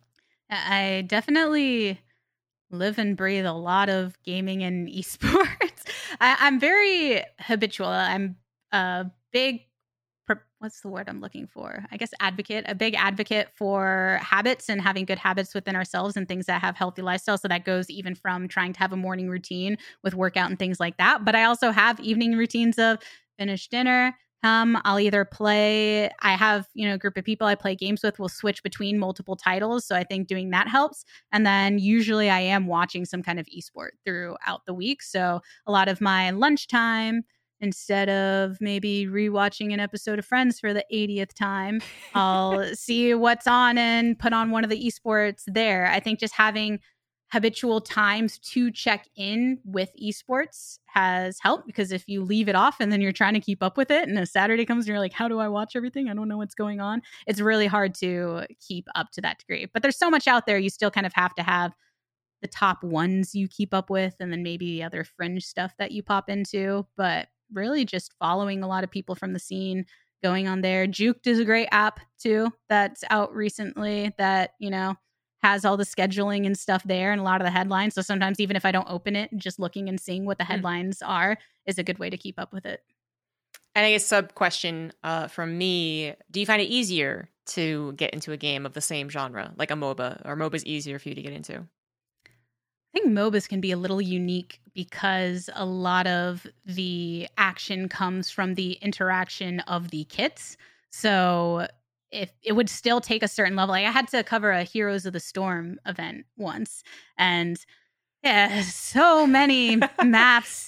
I definitely live and breathe a lot of gaming and esports. I, I'm very habitual. I'm a big what's the word I'm looking for? I guess advocate, a big advocate for habits and having good habits within ourselves and things that have healthy lifestyles. So that goes even from trying to have a morning routine with workout and things like that. But I also have evening routines of finish dinner. Um, I'll either play, I have, you know, a group of people I play games with will switch between multiple titles. So I think doing that helps. And then usually I am watching some kind of esport throughout the week. So a lot of my lunchtime, instead of maybe rewatching an episode of Friends for the eightieth time, I'll see what's on and put on one of the esports there. I think just having habitual times to check in with esports has helped, because if you leave it off and then you're trying to keep up with it and a Saturday comes and you're like, how do I watch everything? I don't know what's going on. It's really hard to keep up to that degree. But there's so much out there. You still kind of have to have the top ones you keep up with and then maybe the other fringe stuff that you pop into. But really just following a lot of people from the scene, going on there. Juked is a great app too that's out recently that, you know, has all the scheduling and stuff there and a lot of the headlines. So sometimes even if I don't open it, just looking and seeing what the headlines mm. are is a good way to keep up with it. And I guess sub question uh, from me, do you find it easier to get into a game of the same genre, like a MOBA, or MOBA's easier for you to get into? I think MOBAs can be a little unique because a lot of the action comes from the interaction of the kits. So if it would still take a certain level, like I had to cover a Heroes of the Storm event once, and yeah, so many maps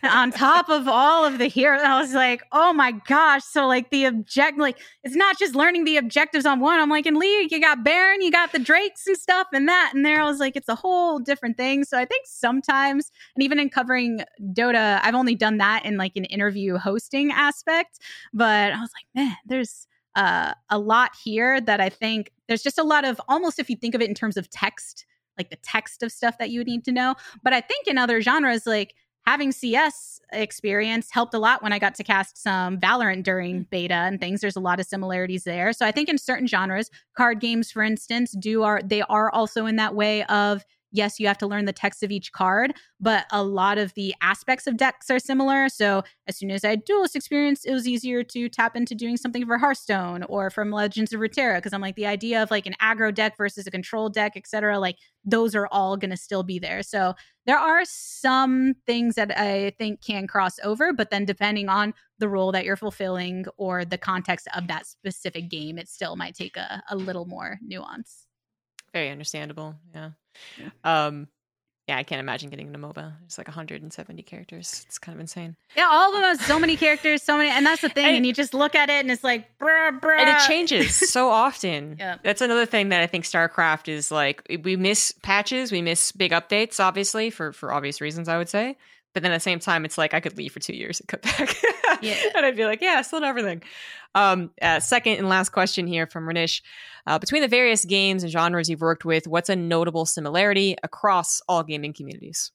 on top of all of the heroes. I was like, oh my gosh. So like the object, like it's not just learning the objectives on one. I'm like, in League, you got Baron, you got the Drakes and stuff and that. And there I was like, it's a whole different thing. So I think sometimes, and even in covering Dota, I've only done that in like an interview hosting aspect. But I was like, man, there's uh, a lot here that I think there's just a lot of, almost if you think of it in terms of text, like the text of stuff that you would need to know. But I think in other genres, like having C S experience helped a lot when I got to cast some Valorant during beta and things. There's a lot of similarities there. So I think in certain genres, card games, for instance, do are they are also in that way of, yes, you have to learn the text of each card, but a lot of the aspects of decks are similar. So as soon as I had Duelist experience, it was easier to tap into doing something for Hearthstone or from Legends of Runeterra, because I'm like, the idea of like an aggro deck versus a control deck, et cetera, like those are all going to still be there. So there are some things that I think can cross over, but then depending on the role that you're fulfilling or the context of that specific game, it still might take a, a little more nuance. Very understandable. Yeah. Yeah. Um, yeah, I can't imagine getting into MOBA. It's like one hundred seventy characters. It's kind of insane. Yeah, all of them have so many characters, so many, and that's the thing. And, and you just look at it, and it's like, bruh, bruh. And it changes so often. Yeah. That's another thing that I think StarCraft is like. We miss patches, we miss big updates, obviously for for obvious reasons, I would say. But then at the same time, it's like I could leave for two years and come back. Yeah. And I'd be like, yeah, I still know everything. Um, uh, second and last question here from Renish. Uh, between the various games and genres you've worked with, what's a notable similarity across all gaming communities?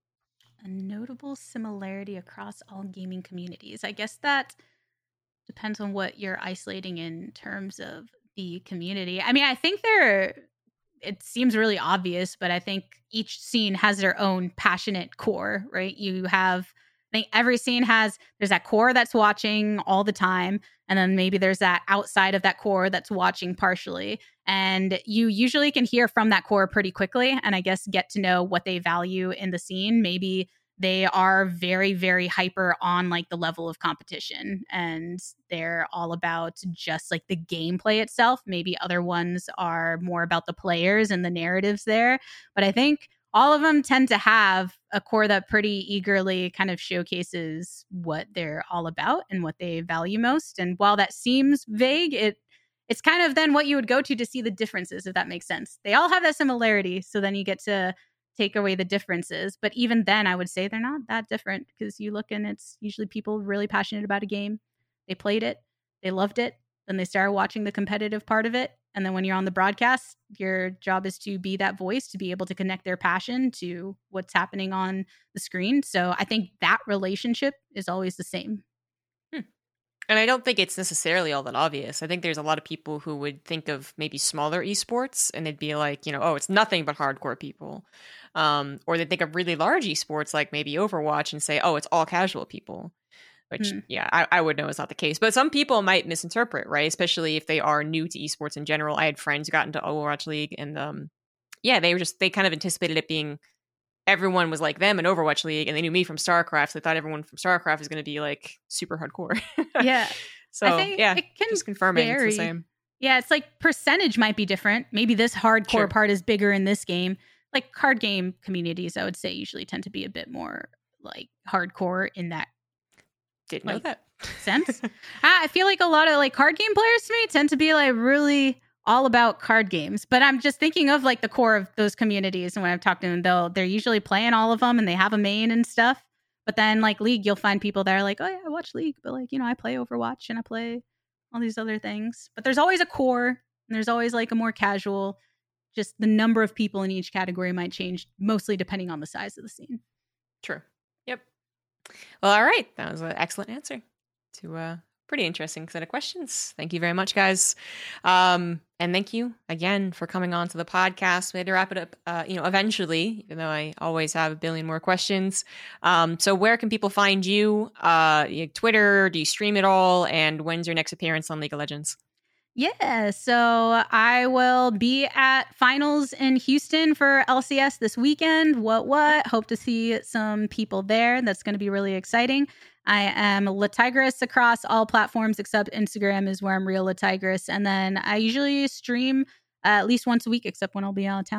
A notable similarity across all gaming communities. I guess that depends on what you're isolating in terms of the community. I mean, I think there, it seems really obvious, but I think each scene has their own passionate core, right? You have, I think every scene has, there's that core that's watching all the time. And then maybe there's that outside of that core that's watching partially. And you usually can hear from that core pretty quickly and I guess get to know what they value in the scene. Maybe they are very, very hyper on like the level of competition and they're all about just like the gameplay itself. Maybe other ones are more about the players and the narratives there. But I think all of them tend to have a core that pretty eagerly kind of showcases what they're all about and what they value most. And while that seems vague, it it's kind of then what you would go to to see the differences, if that makes sense. They all have that similarity, so then you get to take away the differences. But even then, I would say they're not that different because you look and it's usually people really passionate about a game. They played it, they loved it, then they started watching the competitive part of it. And then when you're on the broadcast, your job is to be that voice, to be able to connect their passion to what's happening on the screen. So I think that relationship is always the same. Hmm. And I don't think it's necessarily all that obvious. I think there's a lot of people who would think of maybe smaller esports and they'd be like, you know, oh, it's nothing but hardcore people. Um, or they think of really large esports like maybe Overwatch and say, oh, it's all casual people. Which, hmm. yeah, I, I would know is not the case. But some people might misinterpret, right? Especially if they are new to esports in general. I had friends who got into Overwatch League and, um, yeah, they were just, they kind of anticipated it being everyone was like them in Overwatch League and they knew me from StarCraft. So they thought everyone from StarCraft was going to be like super hardcore. Yeah. So, I think yeah, it can just confirming vary. It's the same. Yeah, it's like percentage might be different. Maybe this hardcore Sure. part is bigger in this game. Like card game communities, I would say usually tend to be a bit more like hardcore in that Didn't know like, that. sense. I feel like a lot of like card game players to me tend to be like really all about card games, but I'm just thinking of like the core of those communities. And when I've talked to them, they'll they're usually playing all of them and they have a main and stuff. But then like League, you'll find people that are like, oh yeah, I watch League, but like, you know, I play Overwatch and I play all these other things. But there's always a core and there's always like a more casual, just the number of people in each category might change mostly depending on the size of the scene. True. Yep. Well, all right. That was an excellent answer to a pretty interesting set of questions. Thank you very much, guys. Um, and thank you again for coming on to the podcast. We had to wrap it up, uh, you know, eventually, even though I always have a billion more questions. Um, so where can people find you? Uh, you Twitter, do you stream it all? And when's your next appearance on League of Legends? Yeah, so I will be at finals in Houston for L C S this weekend. What, what? Hope to see some people there. That's going to be really exciting. I am LaTigress across all platforms except Instagram is where I'm real LaTigress. And then I usually stream uh, at least once a week, except when I'll be out of town.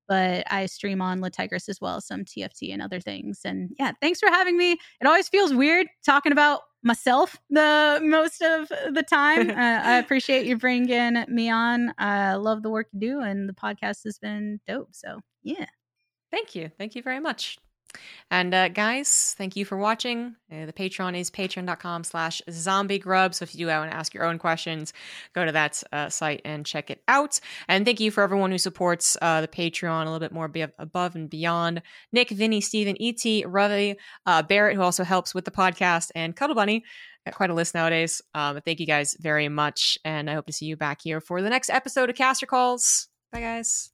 but I stream on La Tigris as well, some T F T and other things. And yeah, thanks for having me. It always feels weird talking about myself the most of the time. uh, I appreciate you bringing me on. I love the work you do, and the podcast has been dope. So yeah. Thank you. Thank you very much. And uh, guys, thank you for watching. Uh, the Patreon is patreon.com slash zombie grub. So if you do want to ask your own questions, go to that uh, site and check it out. And thank you for everyone who supports uh, the Patreon a little bit more be- above and beyond. Nick, Vinny, Steven, E T, Ravi, uh, Barrett, who also helps with the podcast, and Cuddle Bunny. Got quite a list nowadays. Um, but thank you guys very much. And I hope to see you back here for the next episode of Caster Calls. Bye, guys.